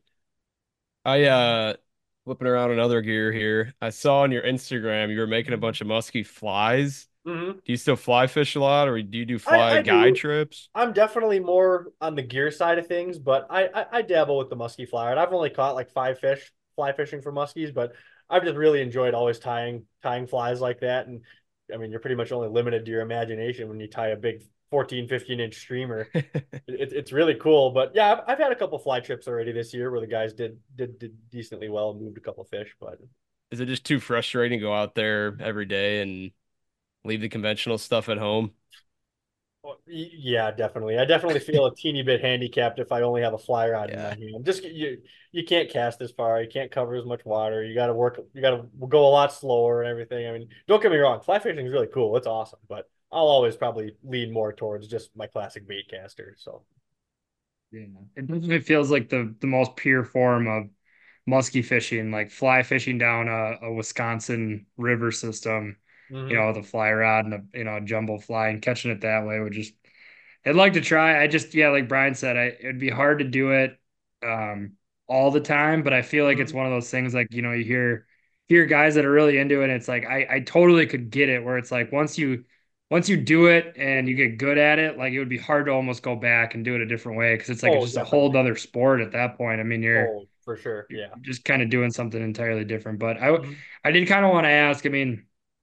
I flipping around another gear here. I saw on your Instagram you were making a bunch of musky flies. Hmm. Do you still fly fish a lot, or do you do fly I guide do. trips? I'm definitely more on the gear side of things, but I dabble with the muskie flyer. And I've only caught like 5 fish fly fishing for muskies, but I've just really enjoyed always tying flies like that. And I mean, you're pretty much only limited to your imagination when you tie a big 14, 15-inch streamer. It's really cool. But yeah, I've had a couple fly trips already this year where the guys did decently well and moved a couple fish. But Is it just too frustrating to go out there every day and leave the conventional stuff at home? well, yeah, definitely. I definitely feel a teeny bit handicapped if I only have a fly rod in my Yeah. hand. Just you can't cast as far. You can't cover as much water. You got to work. You got to go a lot slower and everything. I mean, don't get me wrong. Fly fishing is really cool. It's awesome, but I'll always probably lean more towards just my classic bait caster. So. Yeah. It definitely feels like the most pure form of musky fishing, like fly fishing down a Wisconsin river system, Hmm. with a fly rod and a jumbo fly and catching it that way would just I'd like to try. I just yeah, like Brian said, it'd be hard to do it um all the time, but I feel like it's Hmm. one of those things like, you hear guys that are really into it, and it's like I totally could get it where it's like once you do it and you get good at it, like it would be hard to almost go back and do it a different way because it's like it's Oh, just a whole definitely. other sport at that point. I mean, you're Oh, for sure. you're Yeah. just kind of doing something entirely different. But I Hmm. I did kind of want to ask, I mean,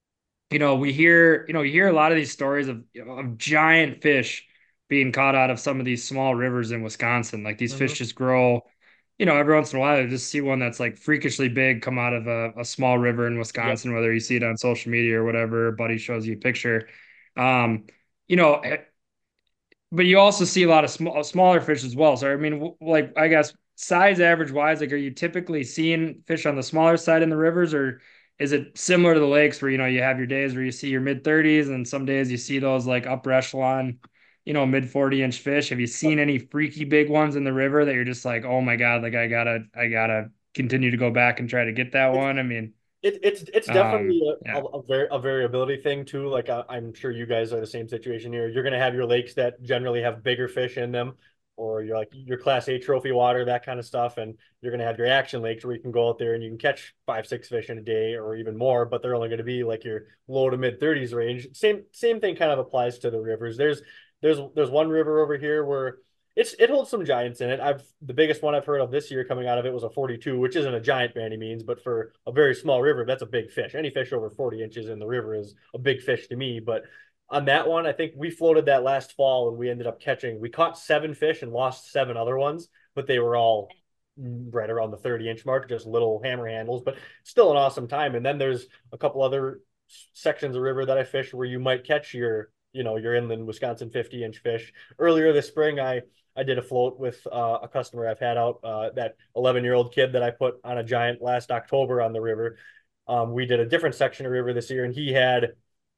you hear a lot of these stories of giant fish being caught out of some of these small rivers in Wisconsin. Like these fish Hmm. just grow, every once in a while, you just see one that's like freakishly big come out of a small river in Yep. Wisconsin, whether you see it on social media or whatever, a buddy shows you a picture. Um, you know, but you also see a lot of smaller fish as well. So I mean, like I guess size average wise, like are you typically seeing fish on the smaller side in the rivers, or is it similar to the lakes where you have your days where you see your mid 30s and some days you see those like upper echelon, mid 40-inch fish? Have you seen any freaky big ones in the river that you're just like, oh my God, like I gotta continue to go back and try to get that one? I mean, It's definitely yeah. a variability thing too. Like I'm sure you guys are the same situation here. You're gonna have your lakes that generally have bigger fish in them, or you're like your Class A trophy water, that kind of stuff, and you're gonna have your action lakes where you can go out there and you can catch 5, 6 fish in a day or even more, but they're only going to be like your low to mid 30s range. Same thing kind of applies to the rivers. There's one river over here where it holds some giants in it. The biggest one I've heard of this year coming out of it was a 42, which isn't a giant by any means, but for a very small river, that's a big fish. Any fish over 40 inches in the river is a big fish to me. But on that one, I think we floated that last fall and we caught 7 fish and lost 7 other ones, but they were all right around the 30-inch mark, just little hammer handles, but still an awesome time. And then there's a couple other sections of river that I fish where you might catch your inland Wisconsin 50-inch fish. Earlier this spring, I did a float with a customer I've had out, that 11-year-old kid that I put on a giant last October on the river. We did a different section of river this year, and he had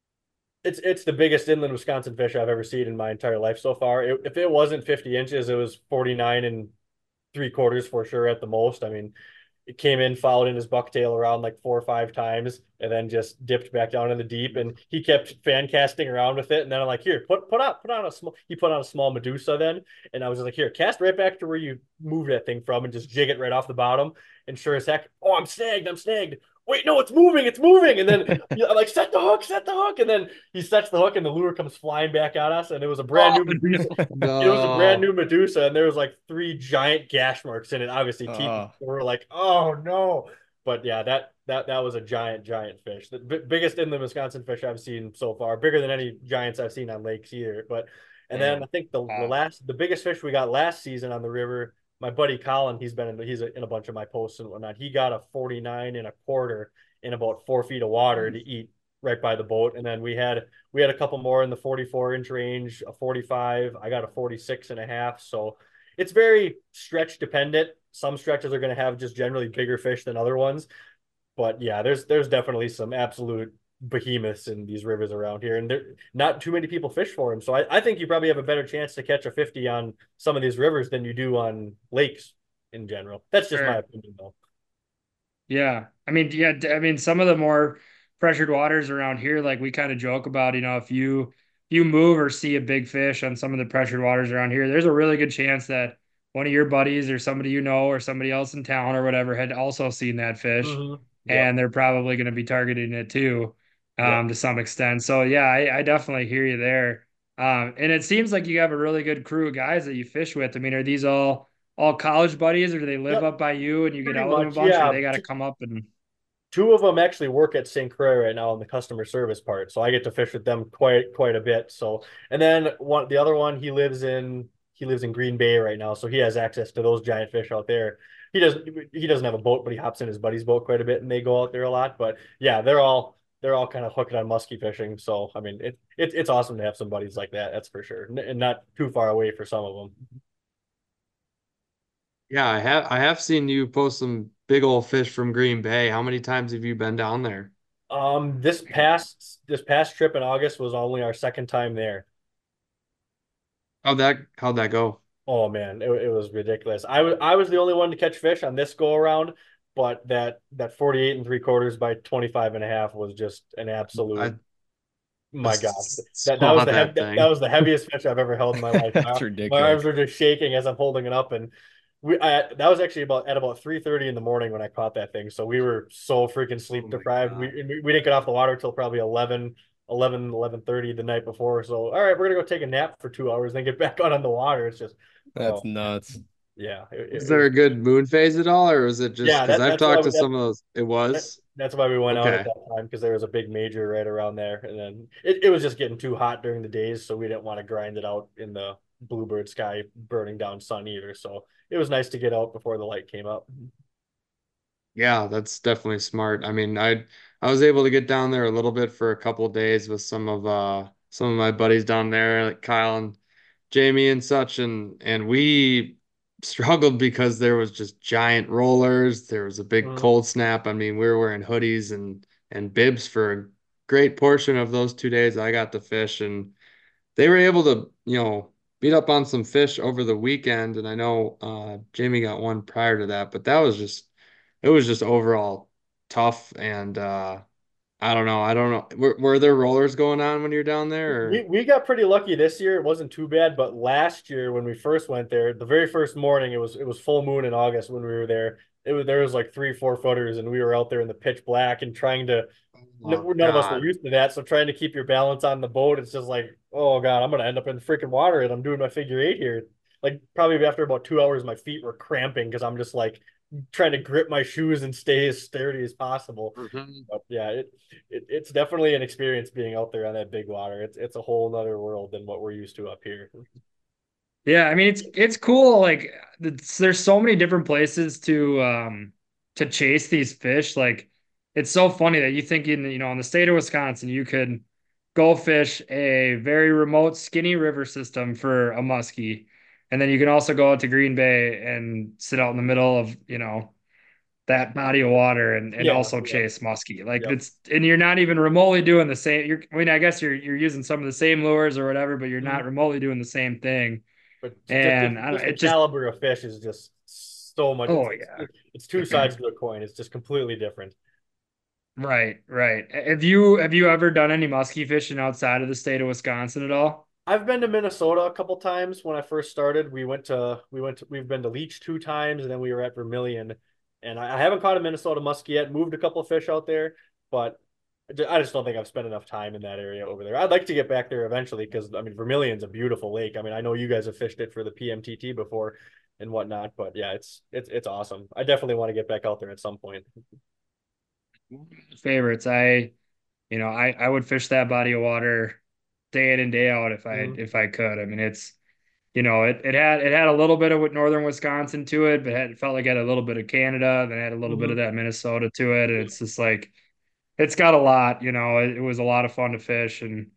it's the biggest inland Wisconsin fish I've ever seen in my entire life so far. If it wasn't 50 inches, it was 49 and 3/4 for sure at the most. I mean, it came in, followed in his bucktail around like 4 or 5 times, and then just dipped back down in the deep. And he kept fan casting around with it. And then I'm like, here, put on a small. He put on a small Medusa then, and I was just like, here, cast right back to where you moved that thing from, and just jig it right off the bottom. And sure as heck, oh, I'm snagged. I'm snagged. Wait, no, it's moving. It's moving. And then I'm like, set the hook, set the hook. And then he sets the hook, and the lure comes flying back at us. And it was a brand new Medusa. No. It was a brand new Medusa, and there was like 3 giant gash marks in it. Obviously, teeth. We're like, oh no. But yeah, that was a giant fish. The biggest inland Wisconsin fish I've seen so far, bigger than any giants I've seen on lakes either. But and then I think the biggest fish we got last season on the river, my buddy Colin, he's in a bunch of my posts and whatnot. He got a 49 1/4 in about 4 feet of water to eat right by the boat. And then we had a couple more in the 44-inch range, a 45. I got a 46 1/2. So it's very stretch dependent. Some stretches are going to have just generally bigger fish than other ones. But yeah, there's definitely some absolute behemoths in these rivers around here, and there not too many people fish for them. So I think you probably have a better chance to catch a 50 on some of these rivers than you do on lakes in general. That's just my opinion, though. Yeah. I mean, yeah, I mean, some of the more pressured waters around here, like we kind of joke about, if you move or see a big fish on some of the pressured waters around here, there's a really good chance that one of your buddies or somebody or somebody else in town or whatever had also seen that fish. Mm-hmm. And they're probably going to be targeting it too, to some extent. So yeah, I definitely hear you there. And it seems like you have a really good crew of guys that you fish with. I mean, are these all college buddies, or do they live up by you and you get out with them a bunch, or they got to come up and? 2 of them actually work at St. Croix right now in the customer service part, so I get to fish with them quite a bit. So, and then the other one, he lives in Green Bay right now, so he has access to those giant fish out there. He doesn't have a boat, but he hops in his buddy's boat quite a bit, and they go out there a lot. But yeah, they're all kind of hooked on musky fishing. So I mean, it's awesome to have some buddies like that. That's for sure, and not too far away for some of them. Yeah, I have seen you post some big old fish from Green Bay. How many times have you been down there? This past trip in August was only our second time there. How'd that go? Oh man, it was ridiculous. I was the only one to catch fish on this go around, but that 48 3/4 by 25 1/2 was just an I absolute, my God. That saw was that that thing. was the heaviest fish I've ever held in my life. That's My arms ridiculous. were just shaking as I'm holding it up, and that was actually about 3:30 in the morning when I caught that thing. So we were so freaking Oh sleep my deprived. We God. we didn't get off the water till probably 11:30 the night before. So all right, we're gonna go take a nap for 2 hours, then get back on the water. It's just, That's oh nuts. yeah, Was it there was. a good moon phase at all, or was it just Yeah, because I've that's why talked to some of those? It that, was? that's why we went out at Okay. that time, because there was a big major right around there, and then it was just getting too hot during the days, so we didn't want to grind it out in the bluebird sky burning down sun either. So it was nice to get out before the light came up. Yeah, that's definitely smart. I mean, I was able to get down there a little bit for a couple of days with some of my buddies down there, like Kyle and Jamie and such, and we struggled because there was just giant rollers. There was a big Mhm. cold snap. I mean, we were wearing hoodies and bibs for a great portion of those 2 days I got to fish, and they were able to, beat up on some fish over the weekend. And I know Jamie got one prior to that, but it was just overall tough. And I don't know. I don't know. Were there rollers going on when you're down there? Or? We got pretty lucky this year. It wasn't too bad, but last year when we first went there, the very first morning, it was full moon in August when we were there. There was like 3 4 footers, and we were out there in the pitch black and trying to. Oh None of us were God. used to that, so trying to keep your balance on the boat, it's just like, oh God, I'm gonna end up in freaking water, and I'm doing my figure eight here. Like probably after about 2 hours, my feet were cramping because I'm just like trying to grip my shoes and stay as sturdy as possible. Mhm. But yeah, it's definitely an experience being out there on that big water. It's a whole nother world than what we're used to up here. Yeah, I mean it's cool. Like there's so many different places to chase these fish. Like it's so funny that you think in the state of Wisconsin you could go fish a very remote skinny river system for a muskie, and then you can also go out to Green Bay and sit out in the middle of that body of water and Yeah, also yeah, chase muskie. Like yep. and you're not even remotely doing the same. I mean, I guess you're using some of the same lures or whatever, but you're not Mhm. remotely doing the same thing. But And I don't, just the it just, caliber of fish is just so much. oh yeah. It's two sides to a coin. It's just completely different. Right, right. Have you ever done any muskie fishing outside of the state of Wisconsin at all? I've been to Minnesota a couple times when I first started. We've been to Leech 2 times, and then we were at Vermilion. And I haven't caught a Minnesota muskie yet. Moved a couple of fish out there, but I just don't think I've spent enough time in that area over there. I'd like to get back there eventually because I mean Vermilion's a beautiful lake. I mean I know you guys have fished it for the PMTT before and whatnot, but yeah, it's awesome. I definitely want to get back out there at some point. Favorites. I would fish that body of water day in and day out Mhm. if I could. I mean, it had a little bit of northern Wisconsin to it, but it felt like it had a little bit of Canada, then it had a little bit of Mhm. that Minnesota to it, and it's just like it's got a lot. It was a lot of fun to fish, and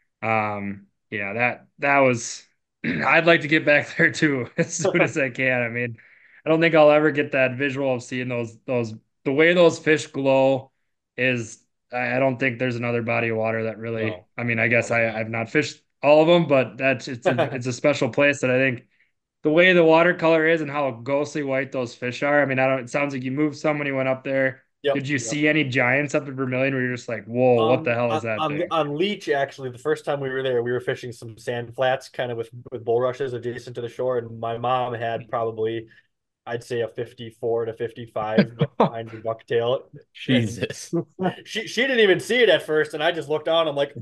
yeah, that was. I'd like to get back there too as soon as I can. I mean, I don't think I'll ever get that visual of seeing those the way those fish glow is. I don't think there's another body of water that really. No, I mean, I no, guess probably I've not fished all of them, but it's a special place that I think the way the watercolor is and how ghostly white those fish are. I mean, I don't. It sounds like you moved some when you went up there. Yep, Did you yep. see any giants up at Vermilion where you're just like, whoa, what the hell is that thing? On Leech, actually, the first time we were there, we were fishing some sand flats, kind of with bulrushes adjacent to the shore, and my mom had probably I'd say a 54 to 55 behind the bucktail. And Jesus. she didn't even see it at first, and I just looked down. I'm like,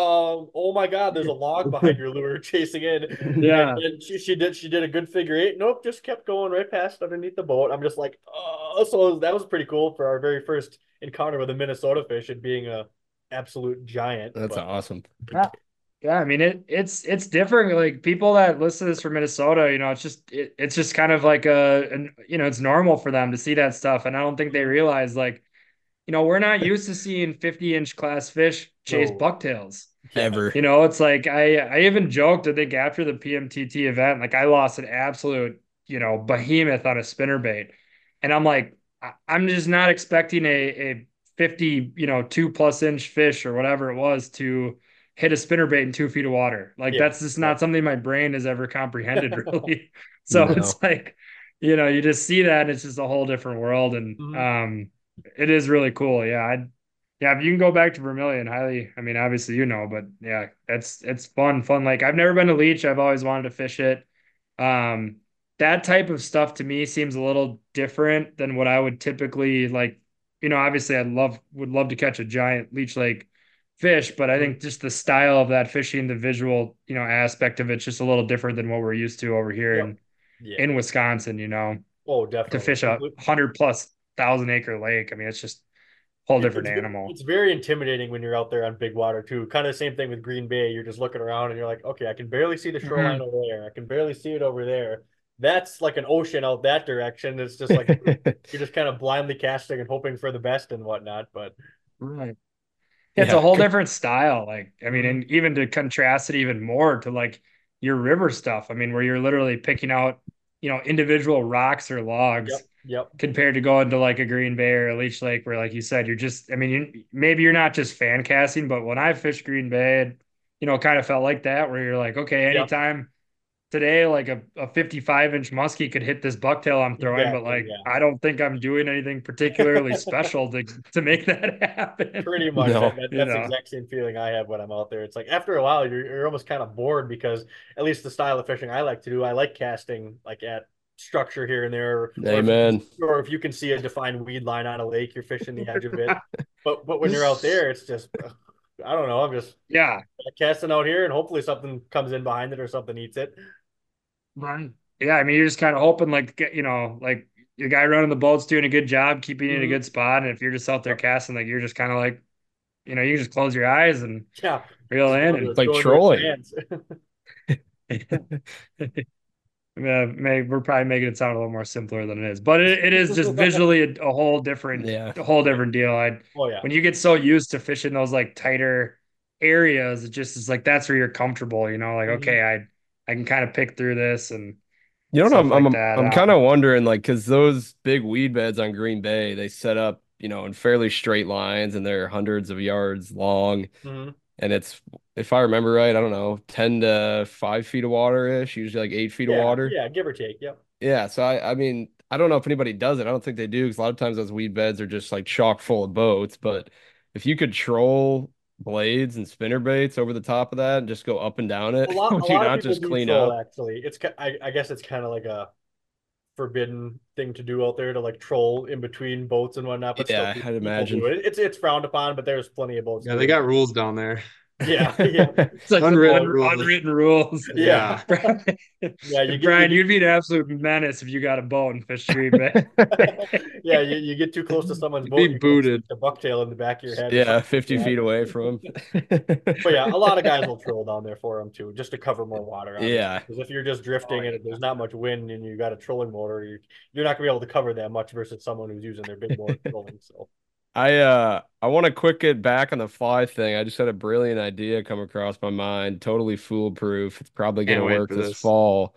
oh my God, there's a log behind your lure chasing in. Yeah. And she did a good figure eight. Nope, just kept going right past underneath the boat. I'm just like, oh, so that was pretty cool for our very first encounter with a Minnesota fish and being a absolute giant. That's But awesome. Yeah. Yeah, I mean it's different. Like people that listen to this from Minnesota, it's just kind of like it's normal for them to see that stuff. And I don't think they realize like, we're not used to seeing 50-inch class fish chase no, bucktails. yeah, Ever. It's like I even joked, I think after the PMTT event, like I lost an absolute, behemoth on a spinnerbait. And I'm like, I'm just not expecting a 50, 2+ inch fish or whatever it was to hit a spinnerbait in 2 feet of water. Like yeah, that's just yeah. not something my brain has ever comprehended really. So No. it's like, you just see that and it's just a whole different world. And Mhm. it is really cool. Yeah, if you can go back to Vermilion, highly. I mean, obviously but yeah, it's fun. Like I've never been to Leech. I've always wanted to fish it. Um, that type of stuff to me seems a little different than what I would typically like. Obviously, would love to catch a giant Leech Lake fish, but I Mhm. think just the style of that fishing, the visual, aspect of it's just a little different than what we're used to over here Yep. in Yeah. Wisconsin. Oh, To definitely. fish a 100+ thousand acre lake. I mean, it's just a whole different animal. It's very intimidating when you're out there on big water too. Kind of the same thing with Green Bay. You're just looking around and you're like, okay, I can barely see the shoreline Mhm. over there. I can barely see it over there. That's like an ocean out that direction. It's just like you're just kind of blindly casting and hoping for the best and whatnot. But Right. It's a Yeah. whole different style. Like, I mean, mhm. and even to contrast it even more to like your river stuff. I mean, where you're literally picking out, individual rocks or logs Yep, yep. compared to going to like a Green Bay or a Leech Lake, where like you said, you're just, I mean, maybe you're not just fan casting, but when I fished Green Bay, it kind of felt like that, where you're like, okay, Yep, anytime today, like a 55-inch muskie could hit this bucktail I'm throwing, but exactly. like Yeah. I don't think I'm doing anything particularly special to make that happen. Pretty much. No. That's the exact same feeling I have when I'm out there. It's like after a while you're almost kind of bored because at least the style of fishing I like to do, I like casting like at structure here and there, Amen. or if you can see a defined weed line on a lake, you're fishing the edge of it. But when you're out there, it's just I don't know. I'm just Yeah, casting out here and hopefully something comes in behind it or something eats it. right. Yeah, I mean, you're just kind of hoping, like, like the guy running the boat's doing a good job keeping you in a Mhm. good spot, and if you're just out there Yep. casting, like, you're just kind of like, you just close your eyes and Yeah. reel Just in, and Like go into its trolling. hands. we're probably making it sound a little more simpler than it is, but it is just visually a whole different, Yeah. deal. Oh yeah. When you get so used to fishing those like tighter areas, it just is like that's where you're comfortable. Like Mhm. okay, I can kind of pick through this, and You know what stuff like I'm that. I'm kind of wondering, like, because those big weed beds on Green Bay, they set up, in fairly straight lines and they're hundreds of yards long. Mhm. And it's, if I remember right, I don't know, 10 to 5 feet of water ish, usually like 8 feet of Yeah, water. yeah, give or take. Yep. Yeah. So I mean, I don't know if anybody does it. I don't think they do because a lot of times those weed beds are just like chock full of boats. But if you could troll blades and spinner baits over the top of that and just go up and down it, A would you lot of not people just do clean troll up? actually. I guess it's kind of like a forbidden thing to do out there to like troll in between boats and whatnot, but still Yeah, I'd people do imagine. it. It's frowned upon, but there's plenty of boats Yeah, they doing got rules down there. it. Yeah, yeah, It's like some Unwritten rules. unwritten rules. yeah. Yeah. Yeah, you Brian, get you'd be an absolute menace if you got a boat and fished Green Bay. yeah, you get too close to someone's You'd be boat, you can booted. stick the bucktail in the back of your head or Yeah, something like 50 feet that. away from him. But yeah, a lot of guys will troll down there for them too, just to cover more water, obviously. Yeah. Because if you're just drifting Oh, and there's not much wind and you got a trolling motor, you're not gonna be able to cover that much versus someone who's using their big motor trolling. So I want to quick get back on the fly thing. I just had a brilliant idea come across my mind. Totally foolproof. It's probably Can't gonna wait work for this this. fall.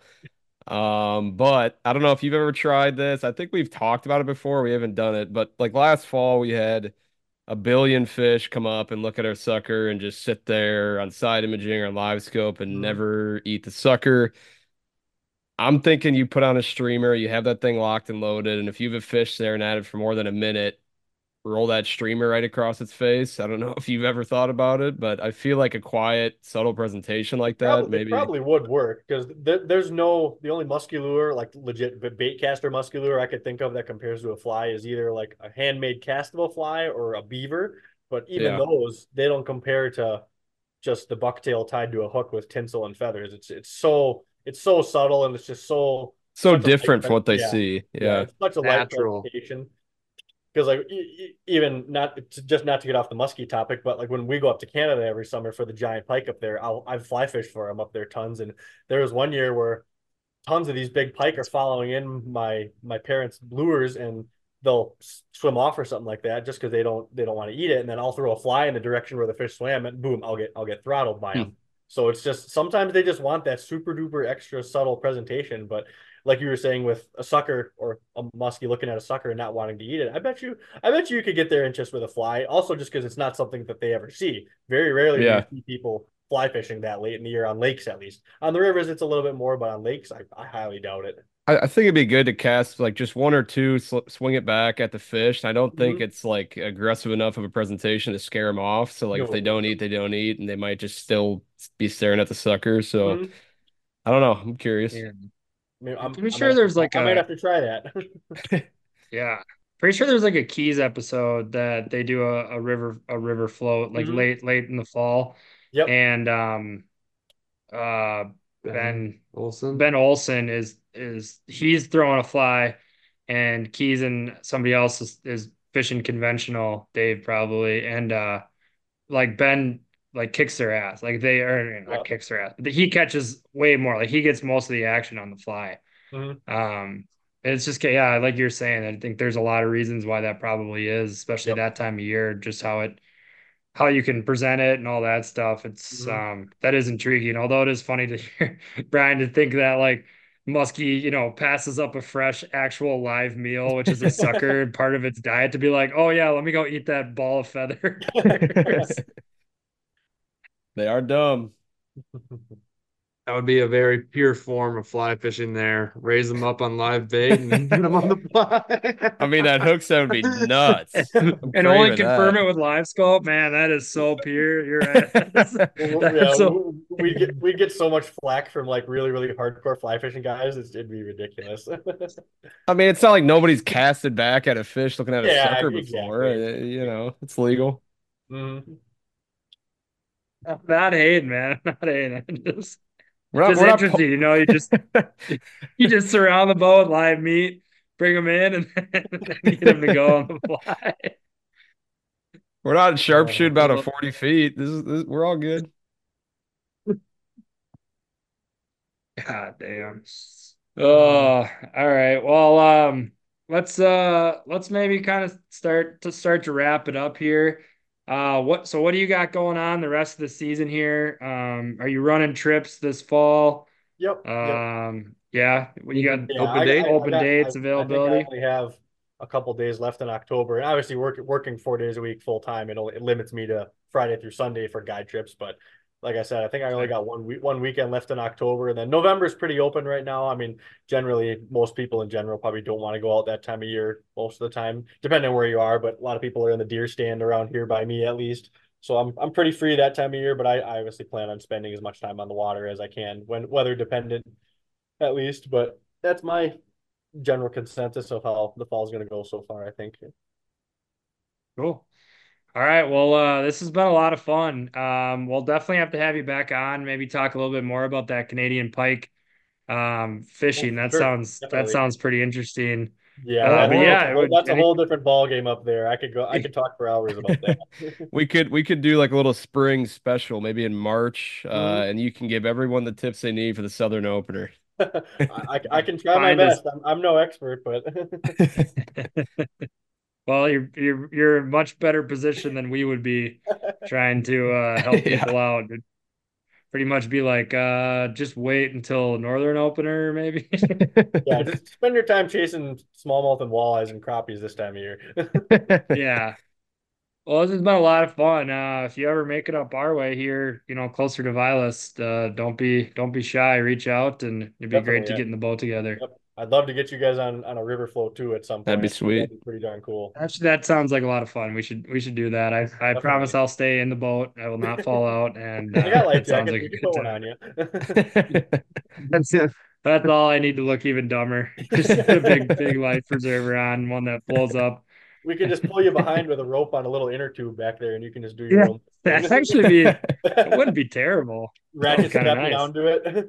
But I don't know if you've ever tried this. I think we've talked about it before. We haven't done it, but like last fall we had a billion fish come up and look at our sucker and just sit there on side imaging or live scope and Mhm. never eat the sucker. I'm thinking you put on a streamer, you have that thing locked and loaded, and if you have a fish there and at it for more than a minute, roll that streamer right across its face. I don't know if you've ever thought about it, but I feel like a quiet, subtle presentation like that, it maybe. probably would work because there's the only musky lure, like legit bait caster musky lure I could think of that compares to a fly is either like a handmade castable fly or a beaver. But even Yeah. those, they don't compare to just the bucktail tied to a hook with tinsel and feathers. It's so subtle and it's just So such a different from what they yeah, see. yeah, Yeah. it's such a light Natural. presentation. Because like even not to get off the musky topic, but like when we go up to Canada every summer for the giant pike up there, I've fly fished for them up there tons. And there was one year where tons of these big pike are following in my parents' lures, and they'll swim off or something like that just because they don't want to eat it. And then I'll throw a fly in the direction where the fish swam, and boom, I'll get throttled by them. Hmm. So it's just sometimes they just want that super duper extra subtle presentation, but like you were saying with a sucker or a muskie looking at a sucker and not wanting to eat it, I bet you could get their interest with a fly. Also, just because it's not something that they ever see. Very rarely do you Yeah. see people fly fishing that late in the year on lakes, at least. On the rivers, it's a little bit more, but on lakes, I highly doubt it. I think it'd be good to cast like just one or two, swing it back at the fish. I don't think Mhm. it's like aggressive enough of a presentation to scare them off. So like if they No. don't eat, they don't eat, and they might just still be staring at the sucker. So Mhm. I don't know. I'm curious. yeah. I mean, I'm pretty I might sure have to there's try, like I might a have to try that. yeah. Pretty sure there's like a Keys episode that they do a river float like Mhm. late in the fall. Yep. And uh Ben Ben Olson. Ben Olson is he's throwing a fly and Keys and somebody else is fishing conventional, Dave probably, and like Ben like kicks their ass. Like they are not Yep. kicks their ass, but he catches way more. Like he gets most of the action on the fly. Mhm. It's just yeah, like you're saying, I think there's a lot of reasons why that probably is, especially Yep. that time of year, just how you can present it and all that stuff. It's Mhm. that is intriguing. Although it is funny to hear Brian to think that like Muskie, passes up a fresh actual live meal, which is a sucker and part of its diet to be like, oh yeah, let me go eat that ball of feathers. They are dumb. That would be a very pure form of fly fishing there. Raise them up on live bait and put them on the I mean, that fly. hook set would be nuts. I'm And only craving confirm that. it with live scope. Man, that is so pure. You're right. Yeah, That's so we get so much flack from like really really hardcore fly fishing guys. It'd be ridiculous. I mean, it's not like nobody's casted back at a fish looking at a Yeah, sucker before. exactly. It's legal. Mhm. not hating, man. Not hating. We're not. Just We're not. interesting, you just surround the boat with live meat, bring them in, and then get them to go on the fly. We're not sharpshooting about a Oh, 40 feet. We're all good. God damn. Oh, all right. Well, let's maybe kind of start to wrap it up here. What do you got going on the rest of the season here? Are you running trips this fall? Yep. Yep. Yeah, you got Yeah, Open date? open dates, I think I availability. only have a couple days left in October, and obviously working 4 days a week full time, it limits me to Friday through Sunday for guide trips. But like I said, I think I only got one weekend left in October, and then November's pretty open right now. I mean, generally most people in general probably don't want to go out that time of year most of the time, depending on where you are. But a lot of people are in the deer stand around here by me at least. So I'm pretty free that time of year, but I obviously plan on spending as much time on the water as I can when weather dependent at least. But that's my general consensus of how the fall's going to go so far, I think. Cool. All right. Well, this has been a lot of fun. We'll definitely have to have you back on, maybe talk a little bit more about that Canadian pike Oh, fishing. for That sure. that Definitely. sounds pretty interesting. Yeah, But yeah, it would that's a whole different ball game up there. I could talk for hours about that. We could do like a little spring special, maybe in March, Mhm. and you can give everyone the tips they need for the Southern opener. I can try my find us. best. I'm no expert, but Well, you're in much better position than we would be trying to help Yeah. people out. It'd pretty much be like just wait until Northern opener, maybe. yeah, just spend your time chasing smallmouth and walleyes and crappies this time of year. Yeah. Well, this has been a lot of fun. If you ever make it up our way here, closer to Vilas, don't be shy. Reach out, and it'd be great Definitely, to yeah. get in the boat together. Yep. I'd love to get you guys on a river float too at some That'd point. be I think that'd sweet. be pretty darn cool. Actually, that sounds like a lot of fun. We should do that. I promise Definitely. I'll stay in the boat. I will not fall out, and I got life it sounds jackets. like We a can good put one time. on you. That's it. That's all I need to look even dumber. Just put a big life preserver on, one that pulls up. We could just pull you behind with a rope on a little inner tube back there, and you can just do your Yeah, own that'd thing. actually be. It wouldn't be terrible. Sounds Ratchet kind of strap you nice. down to it.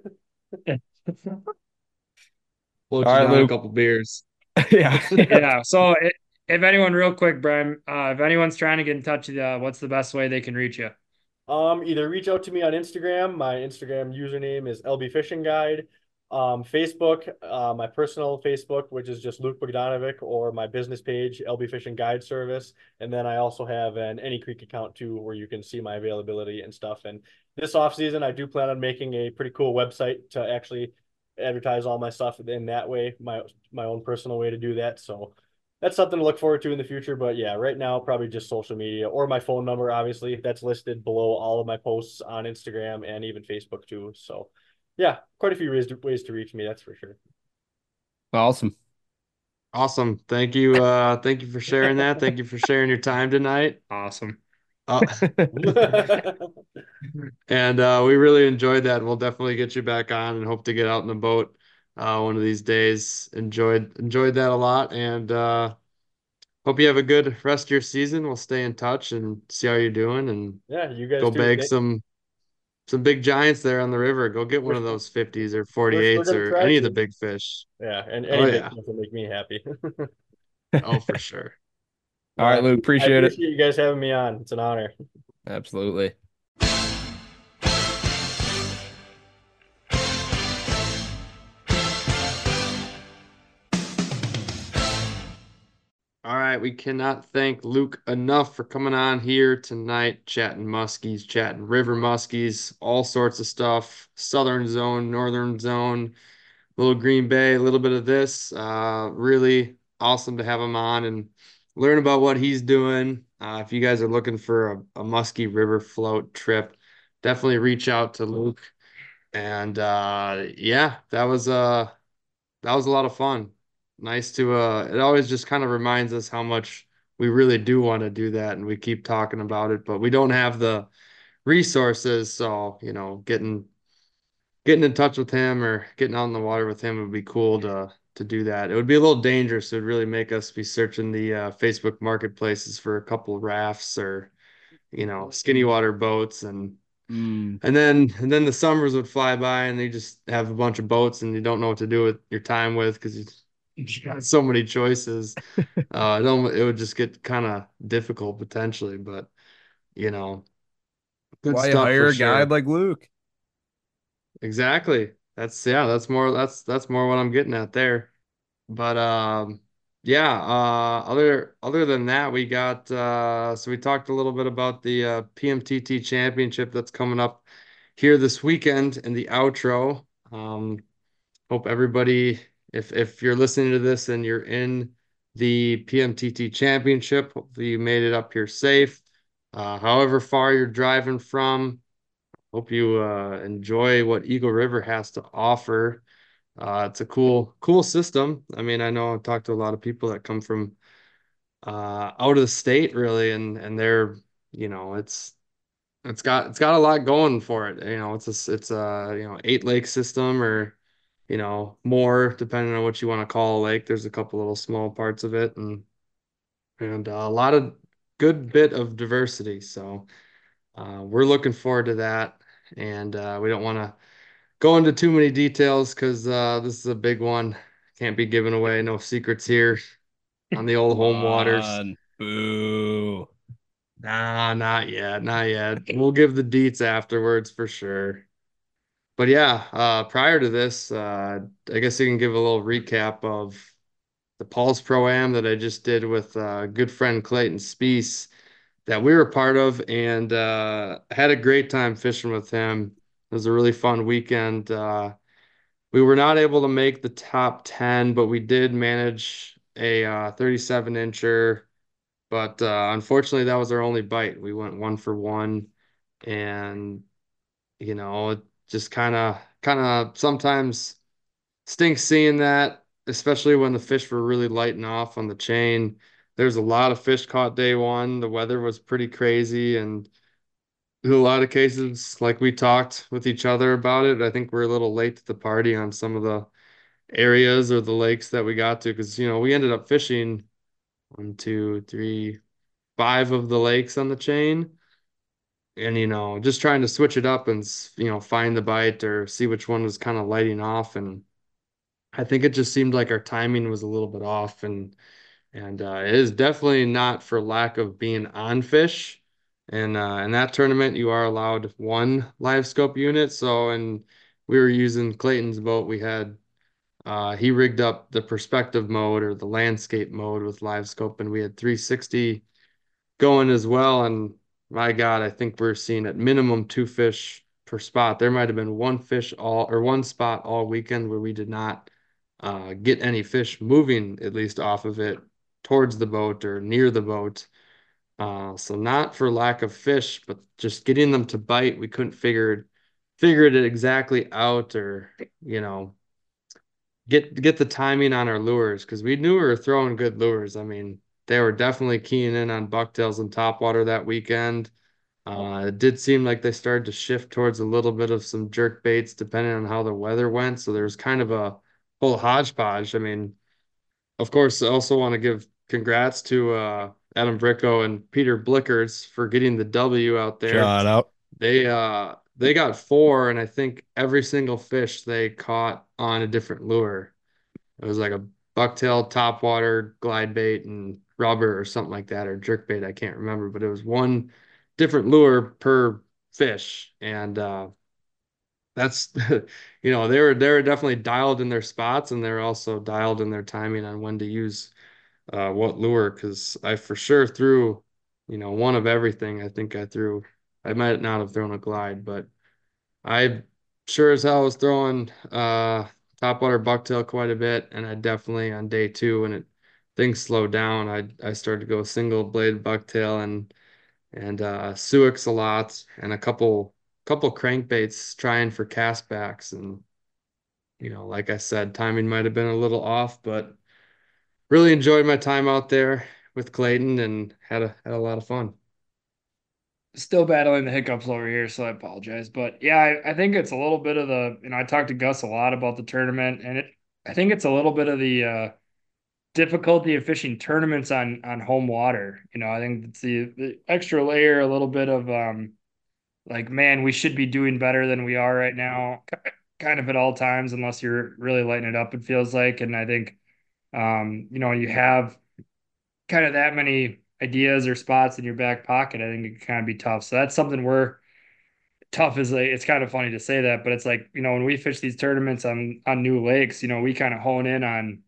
Float All you right, down a Luke. couple beers. Yeah. Yeah. So if anyone, real quick, Brian, if anyone's trying to get in touch with you, what's the best way they can reach you? Either reach out to me on Instagram. My Instagram username is LB Fishing Guide. Facebook, my personal Facebook, which is just Luke Bogdanovic, or my business page, LB Fishing Guide Service. And then I also have an Any Creek account too, where you can see my availability and stuff. And this off season, I do plan on making a pretty cool website to actually advertise all my stuff in that way, my own personal way to do that. So that's something to look forward to in the future. But yeah, right now, probably just social media or my phone number, obviously, that's listed below all of my posts on Instagram and even Facebook too. So yeah, quite a few ways to reach me, that's for sure. Awesome. Awesome. Thank you. Thank you for sharing that. Thank you for sharing your time tonight. Awesome. Uh, and we really enjoyed that. We'll definitely get you back on and hope to get out in the boat one of these days. Enjoyed that a lot, and hope you have a good rest of your season. We'll stay in touch and see how you're doing, and Yeah, you guys go too. bag some big giants there on the river. Go get one of We're, those 50s or we're 48s gonna or try any of the to. big fish. Yeah, and Oh any big yeah. stuff will make me happy. Oh, for sure. All Well, right, Luke. I Appreciate it. appreciate you guys having me on. It's an honor. Absolutely. All right, we cannot thank Luke enough for coming on here tonight, chatting muskies, chatting river muskies, all sorts of stuff, southern zone, northern zone, little Green Bay, a little bit of this. Really awesome to have him on and learn about what he's doing. If you guys are looking for a musky river float trip, definitely reach out to Luke. And yeah, that was a lot of fun. Nice to it always just kind of reminds us how much we really do want to do that and we keep talking about it, but we don't have the resources. So, getting in touch with him or getting out in the water with him would be cool to do that. It would be a little dangerous. It would really make us be searching the Facebook marketplaces for a couple of rafts or, skinny water boats Mm. and then the summers would fly by and they just have a bunch of boats and you don't know what to do with your time with because you got so many choices. It would just get kind of difficult potentially, but you know, good Why you stuff hire for a guy sure. like Luke? Exactly. That's more what I'm getting at there. But yeah, other than that, we got so we talked a little bit about the PMTT championship that's coming up here this weekend in the outro. hope everybody, if you're listening to this and you're in the PMTT championship, hopefully you made it up here safe. However far you're driving from, hope you enjoy what Eagle River has to offer. It's a cool system. I mean, I know I've talked to a lot of people that come from out of the state really, and they're, it's got a lot going for it. It's a 8 lake system, or more depending on what you want to call a lake. There's a couple little small parts of it, and a lot of good bit of diversity. So we're looking forward to that, and we don't want to go into too many details because this is a big one. Can't be giving away no secrets here on the old home waters. Boo. Nah, not yet, not yet. We'll give the deets afterwards for sure. But yeah, prior to this, I guess you can give a little recap of the Paul's Pro-Am that I just did with good friend Clayton Speece that we were part of, and had a great time fishing with him. It was a really fun weekend. We were not able to make the top 10, but we did manage a 37 incher. But unfortunately, that was our only bite. We went 1 for 1, and it just kind of sometimes stinks seeing that, especially when the fish were really lighting off on the chain. There's a lot of fish caught day one. The weather was pretty crazy, and in a lot of cases, like we talked with each other about it, I think we're a little late to the party on some of the areas or the lakes that we got to, because we ended up fishing 1, 2, 3, 5 of the lakes on the chain, and just trying to switch it up and find the bite or see which one was kind of lighting off. And I think it just seemed like our timing was a little bit off, and it is definitely not for lack of being on fish. And in that tournament, you are allowed one live scope unit. So, and we were using Clayton's boat. We had he rigged up the perspective mode or the landscape mode with live scope, and we had 360 going as well. And my God, I think we're seeing at minimum 2 fish per spot. There might have been one spot all weekend where we did not get any fish moving, at least off of it towards the boat or near the boat. So not for lack of fish, but just getting them to bite. We couldn't figure it exactly out, or get the timing on our lures, because we knew we were throwing good lures. I mean, they were definitely keying in on bucktails and topwater that weekend. It did seem like they started to shift towards a little bit of some jerk baits depending on how the weather went. So there's kind of a whole hodgepodge. I mean, of course, I also want to give congrats to Adam Bricko and Peter Blickers for getting the W out there. Shout out. They got 4, and I think every single fish they caught on a different lure. It was like a bucktail, topwater, glide bait, and rubber or something like that, or jerk bait. I can't remember, but it was one different lure per fish, and that's they were definitely dialed in their spots, and they're also dialed in their timing on when to use what lure. Because I for sure threw one of everything. I might not have thrown a glide, but I sure as hell was throwing topwater bucktail quite a bit, and I definitely on day 2 when things slowed down, I started to go single blade bucktail and Suics a lot, and a couple crankbaits trying for castbacks. And like I said, timing might have been a little off, but really enjoyed my time out there with Clayton and had a lot of fun. Still battling the hiccups over here, so I apologize. But yeah, I think it's a little bit of I talked to Gus a lot about the tournament, and I think it's a little bit of the difficulty of fishing tournaments on home water. I think it's the extra layer, a little bit of like, man, we should be doing better than we are right now, kind of at all times, unless you're really lighting it up, it feels like. And I think you have kind of that many ideas or spots in your back pocket, I think it can kind of be tough. So that's something we're tough is like, it's kind of funny to say that, but it's like, when we fish these tournaments on new lakes, we kind of hone in on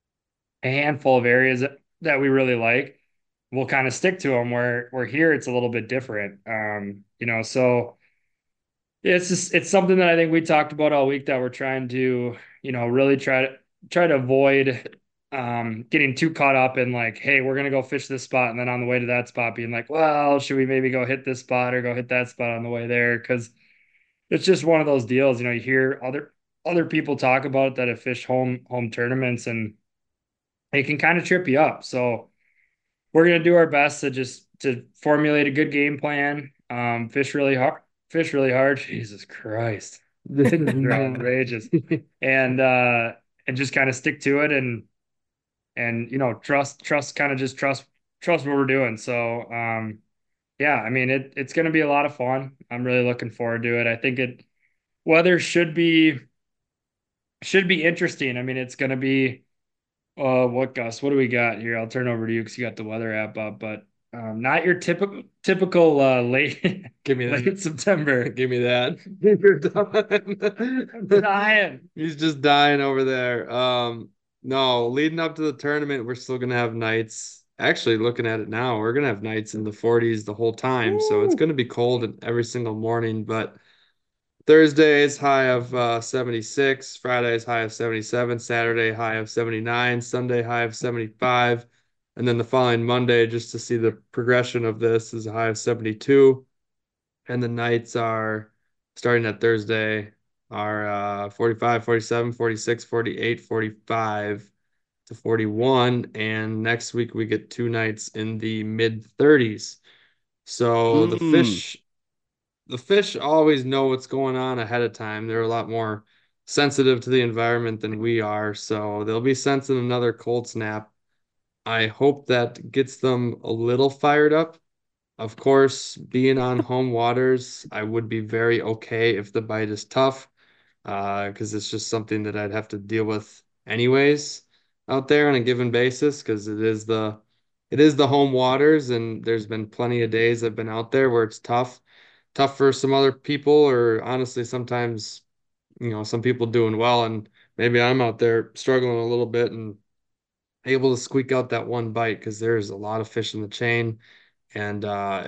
a handful of areas that we really like. We'll kind of stick to them where here it's a little bit different. So it's something that I think we talked about all week that we're trying to, really try to avoid getting too caught up in like, hey, we're gonna go fish this spot, and then on the way to that spot being like, well, should we maybe go hit this spot or go hit that spot on the way there? Because it's just one of those deals, you hear other people talk about it that have fished home tournaments, and it can kind of trip you up. So we're gonna do our best to formulate a good game plan, fish really hard. Jesus Christ. They're outrageous. And just kind of stick to it and trust what we're doing. So yeah, I mean it's gonna be a lot of fun. I'm really looking forward to it. I think weather should be interesting. I mean, it's gonna be what, Gus? What do we got here? I'll turn over to you because you got the weather app up, but not your typical late Give me that. late September. Give me that. You're done. I'm dying. He's just dying over there. No, leading up to the tournament, we're still gonna have nights. Actually, looking at it now, we're gonna have nights in the 40s the whole time. So it's gonna be cold every single morning, but Thursday's high of 76, Friday's high of 77, Saturday high of 79, Sunday high of 75, and then the following Monday, just to see the progression of this, is a high of 72. And the nights are starting at Thursday are 45, 47, 46, 48, 45 to 41. And next week we get 2 nights in the mid 30s. So the fish always know what's going on ahead of time. They're a lot more sensitive to the environment than we are, so they'll be sensing another cold snap. I hope that gets them a little fired up. Of course, being on home waters, I would be very okay if the bite is tough, because it's just something that I'd have to deal with anyways out there on a given basis, because it is the home waters, and there's been plenty of days I've been out there where it's tough for some other people, or honestly, sometimes, some people doing well, and maybe I'm out there struggling a little bit and able to squeak out that one bite because there's a lot of fish in the chain. And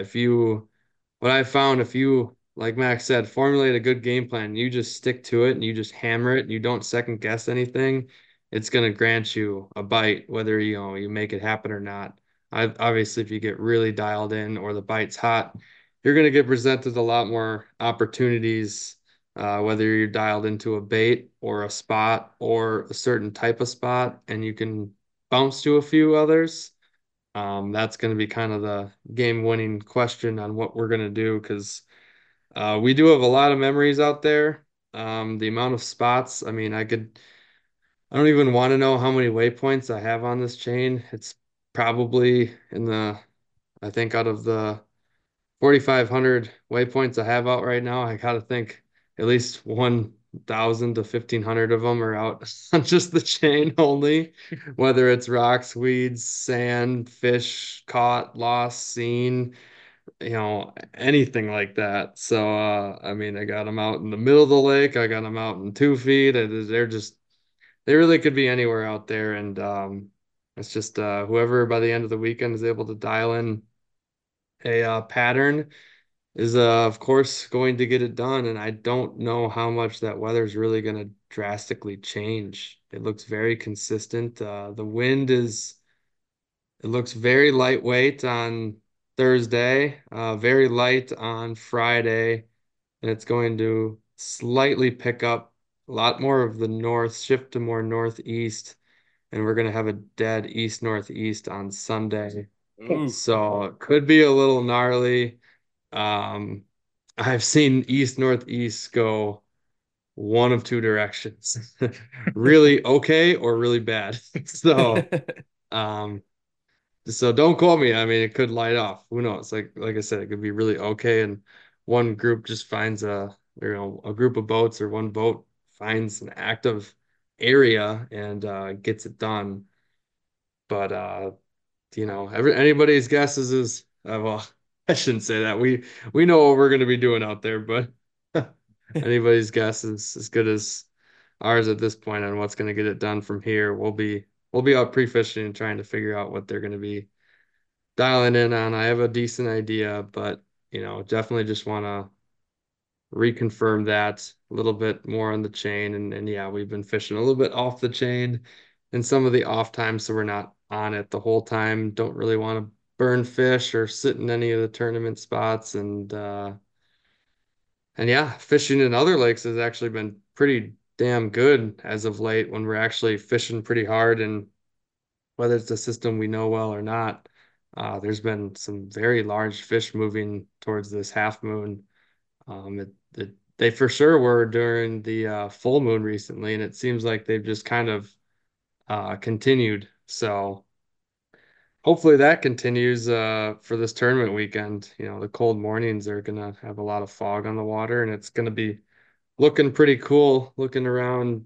what I found, if you, like Max said, formulate a good game plan, you just stick to it and you just hammer it and you don't second guess anything, it's going to grant you a bite, whether you make it happen or not. Obviously, if you get really dialed in or the bite's hot, you're going to get presented a lot more opportunities, whether you're dialed into a bait or a spot or a certain type of spot, and you can bounce to a few others. That's going to be kind of the game-winning question on what we're going to do, because we do have a lot of memories out there. The amount of spots, I mean, I don't even want to know how many waypoints I have on this chain. It's probably I think out of the 4,500 waypoints I have out right now, I gotta think at least 1,000 to 1,500 of them are out on just the chain only, whether it's rocks, weeds, sand, fish caught, lost, seen, anything like that. So, I mean, I got them out in the middle of the lake. I got them out in 2 feet. They really could be anywhere out there. And it's just whoever by the end of the weekend is able to dial in a pattern is of course going to get it done. And I don't know how much that weather is really going to drastically change. It looks very consistent. The wind it looks very lightweight on Thursday, very light on Friday, and it's going to slightly pick up a lot more of the north, shift to more northeast, and we're going to have a dead east northeast on Sunday. Ooh. So it could be a little gnarly. I've seen east northeast go one of two directions. Really okay or really bad. Um, so don't quote me. I mean, it could light off. Who knows? Like I said, it could be really okay, and one group just finds a group of boats, or one boat finds an active area and gets it done. But anybody's guess is well, I shouldn't say that. We know what we're going to be doing out there, but anybody's guess is as good as ours at this point on what's going to get it done from here. We'll be out pre-fishing and trying to figure out what they're going to be dialing in on. I have a decent idea, but definitely just want to reconfirm that a little bit more on the chain. And yeah, we've been fishing a little bit off the chain and some of the off times, so we're not on it the whole time. Don't really want to burn fish or sit in any of the tournament spots. And yeah, fishing in other lakes has actually been pretty damn good as of late when we're actually fishing pretty hard. And whether it's a system we know well or not, there's been some very large fish moving towards this half moon. They for sure were during the full moon recently, and it seems like they've just kind of continued. So hopefully that continues for this tournament weekend. You know, the cold mornings are gonna have a lot of fog on the water, and it's gonna be looking pretty cool, looking around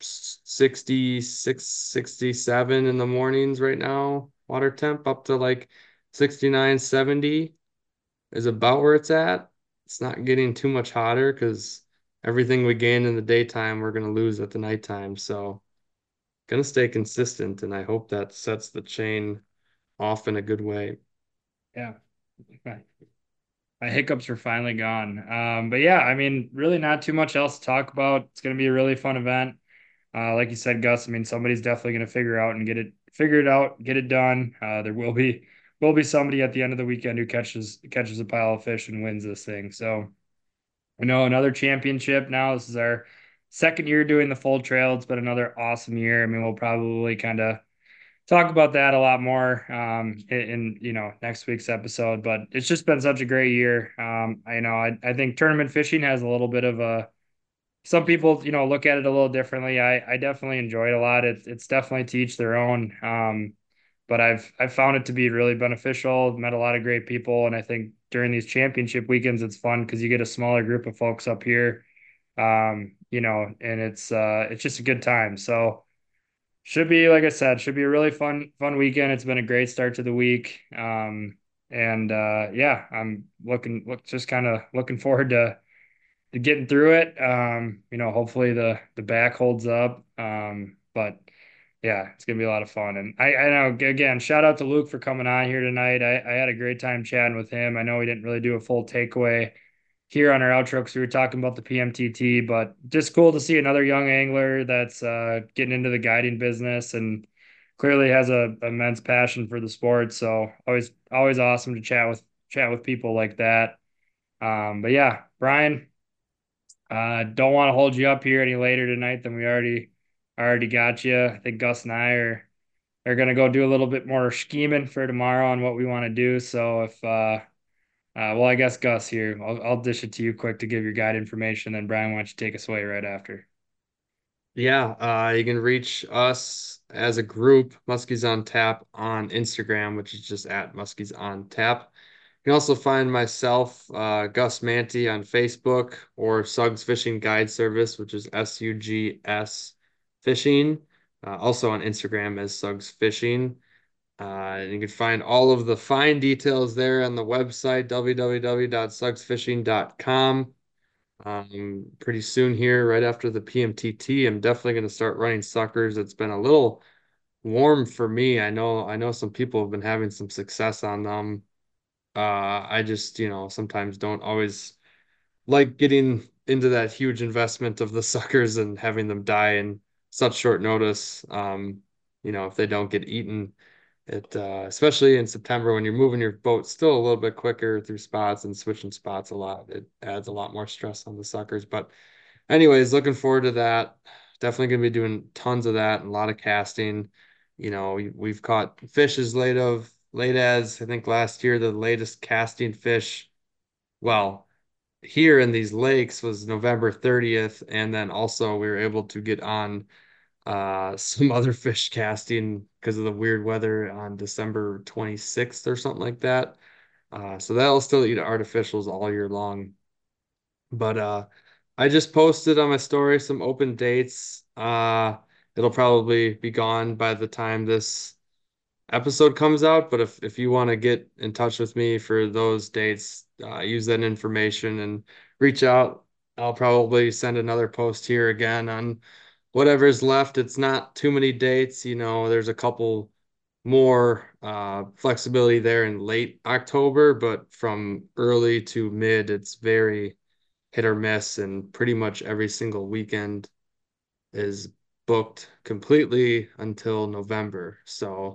66, 67 in the mornings right now. Water temp up to like 69, 70 is about where it's at. It's not getting too much hotter because everything we gain in the daytime, we're going to lose at the nighttime. So, going to stay consistent, and I hope that sets the chain off in a good way. Yeah. My hiccups are finally gone. But yeah, I mean, really not too much else to talk about. It's going to be a really fun event. Like you said, Gus, I mean, somebody's definitely going to figure it out, get it done. There will be somebody at the end of the weekend who catches a pile of fish and wins this thing. So, another championship now. This is our second year doing the full trail. It's been another awesome year. I mean, we'll probably kind of talk about that a lot more in next week's episode, but it's just been such a great year. I think tournament fishing has a little bit of a some people look at it a little differently. I definitely enjoy it a lot. It's definitely to each their own. But I've found it to be really beneficial. Met a lot of great people, and I think during these championship weekends it's fun because you get a smaller group of folks up here. And it's just a good time. So should be, like I said, should be a really fun weekend. It's been a great start to the week. Yeah, I'm just kind of looking forward to getting through it. Hopefully the back holds up. But yeah, it's gonna be a lot of fun. And I know, again, shout out to Luke for coming on here tonight. I had a great time chatting with him. I know we didn't really do a full takeaway here on our outro because we were talking about the PMTT, but just cool to see another young angler that's getting into the guiding business and clearly has a immense passion for the sport. So always awesome to chat with people like that. But yeah, Brian, don't want to hold you up here any later tonight than we already got you. I think Gus and I are gonna go do a little bit more scheming for tomorrow on what we want to do. So if well, I guess Gus here, I'll dish it to you quick to give your guide information. Then Brian, why don't you take us away right after? Yeah, you can reach us as a group, Muskies on Tap, on Instagram, which is just at Muskies on Tap. You can also find myself, Gus Manty, on Facebook, or Suggs Fishing Guide Service, which is SUGS Fishing. Also on Instagram as Suggs Fishing. And you can find all of the fine details there on the website, www.sugsfishing.com. Pretty soon here, right after the PMTT, I'm definitely going to start running suckers. It's been a little warm for me. I know some people have been having some success on them. I just, sometimes don't always like getting into that huge investment of the suckers and having them die in such short notice. If they don't get eaten, especially in September when you're moving your boat still a little bit quicker through spots and switching spots a lot, it adds a lot more stress on the suckers. But anyways, looking forward to that. Definitely gonna be doing tons of that and a lot of casting. We've caught fish as late as I think last year, the latest casting fish. Well, here in these lakes was November 30th, and then also we were able to get on some other fish casting because of the weird weather on December 26th or something like that. So that'll still eat artificials all year long. But I just posted on my story some open dates. It'll probably be gone by the time this episode comes out, but if you want to get in touch with me for those dates, use that information and reach out. I'll probably send another post here again on whatever's left. It's not too many dates, there's a couple more flexibility there in late October, but from early to mid, it's very hit or miss, and pretty much every single weekend is booked completely until November. So,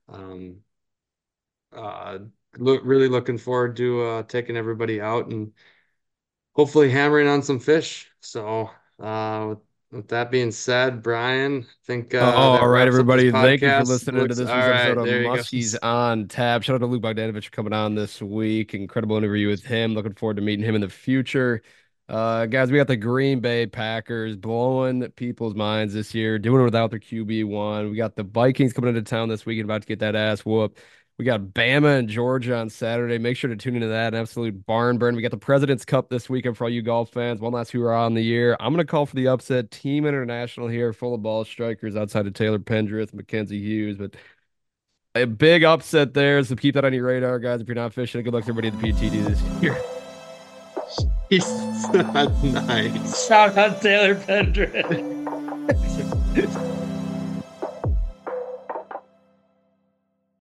uh, really looking forward to taking everybody out and hopefully hammering on some fish. So, with that being said, Brian, I think that All right, wraps up this everybody. Thank you for podcast. listening to Looks this all week's episode right. of There you go. Muskies on Tap. Shout out to Luke Bogdanovich for coming on this week. Incredible interview with him. Looking forward to meeting him in the future. Guys, we got the Green Bay Packers blowing people's minds this year, doing it without their QB1. We got the Vikings coming into town this weekend, about to get that ass whooped. We got Bama and Georgia on Saturday. Make sure to tune into that. An absolute barn burn. We got the President's Cup this weekend for all you golf fans. One last hoorah on the year. I'm going to call for the upset. Team International here, full of ball strikers outside of Taylor Pendrith, Mackenzie Hughes. But a big upset there. So keep that on your radar, guys. If you're not fishing, good luck to everybody at the PTD this year. He's not nice. Shout out Taylor Pendrith.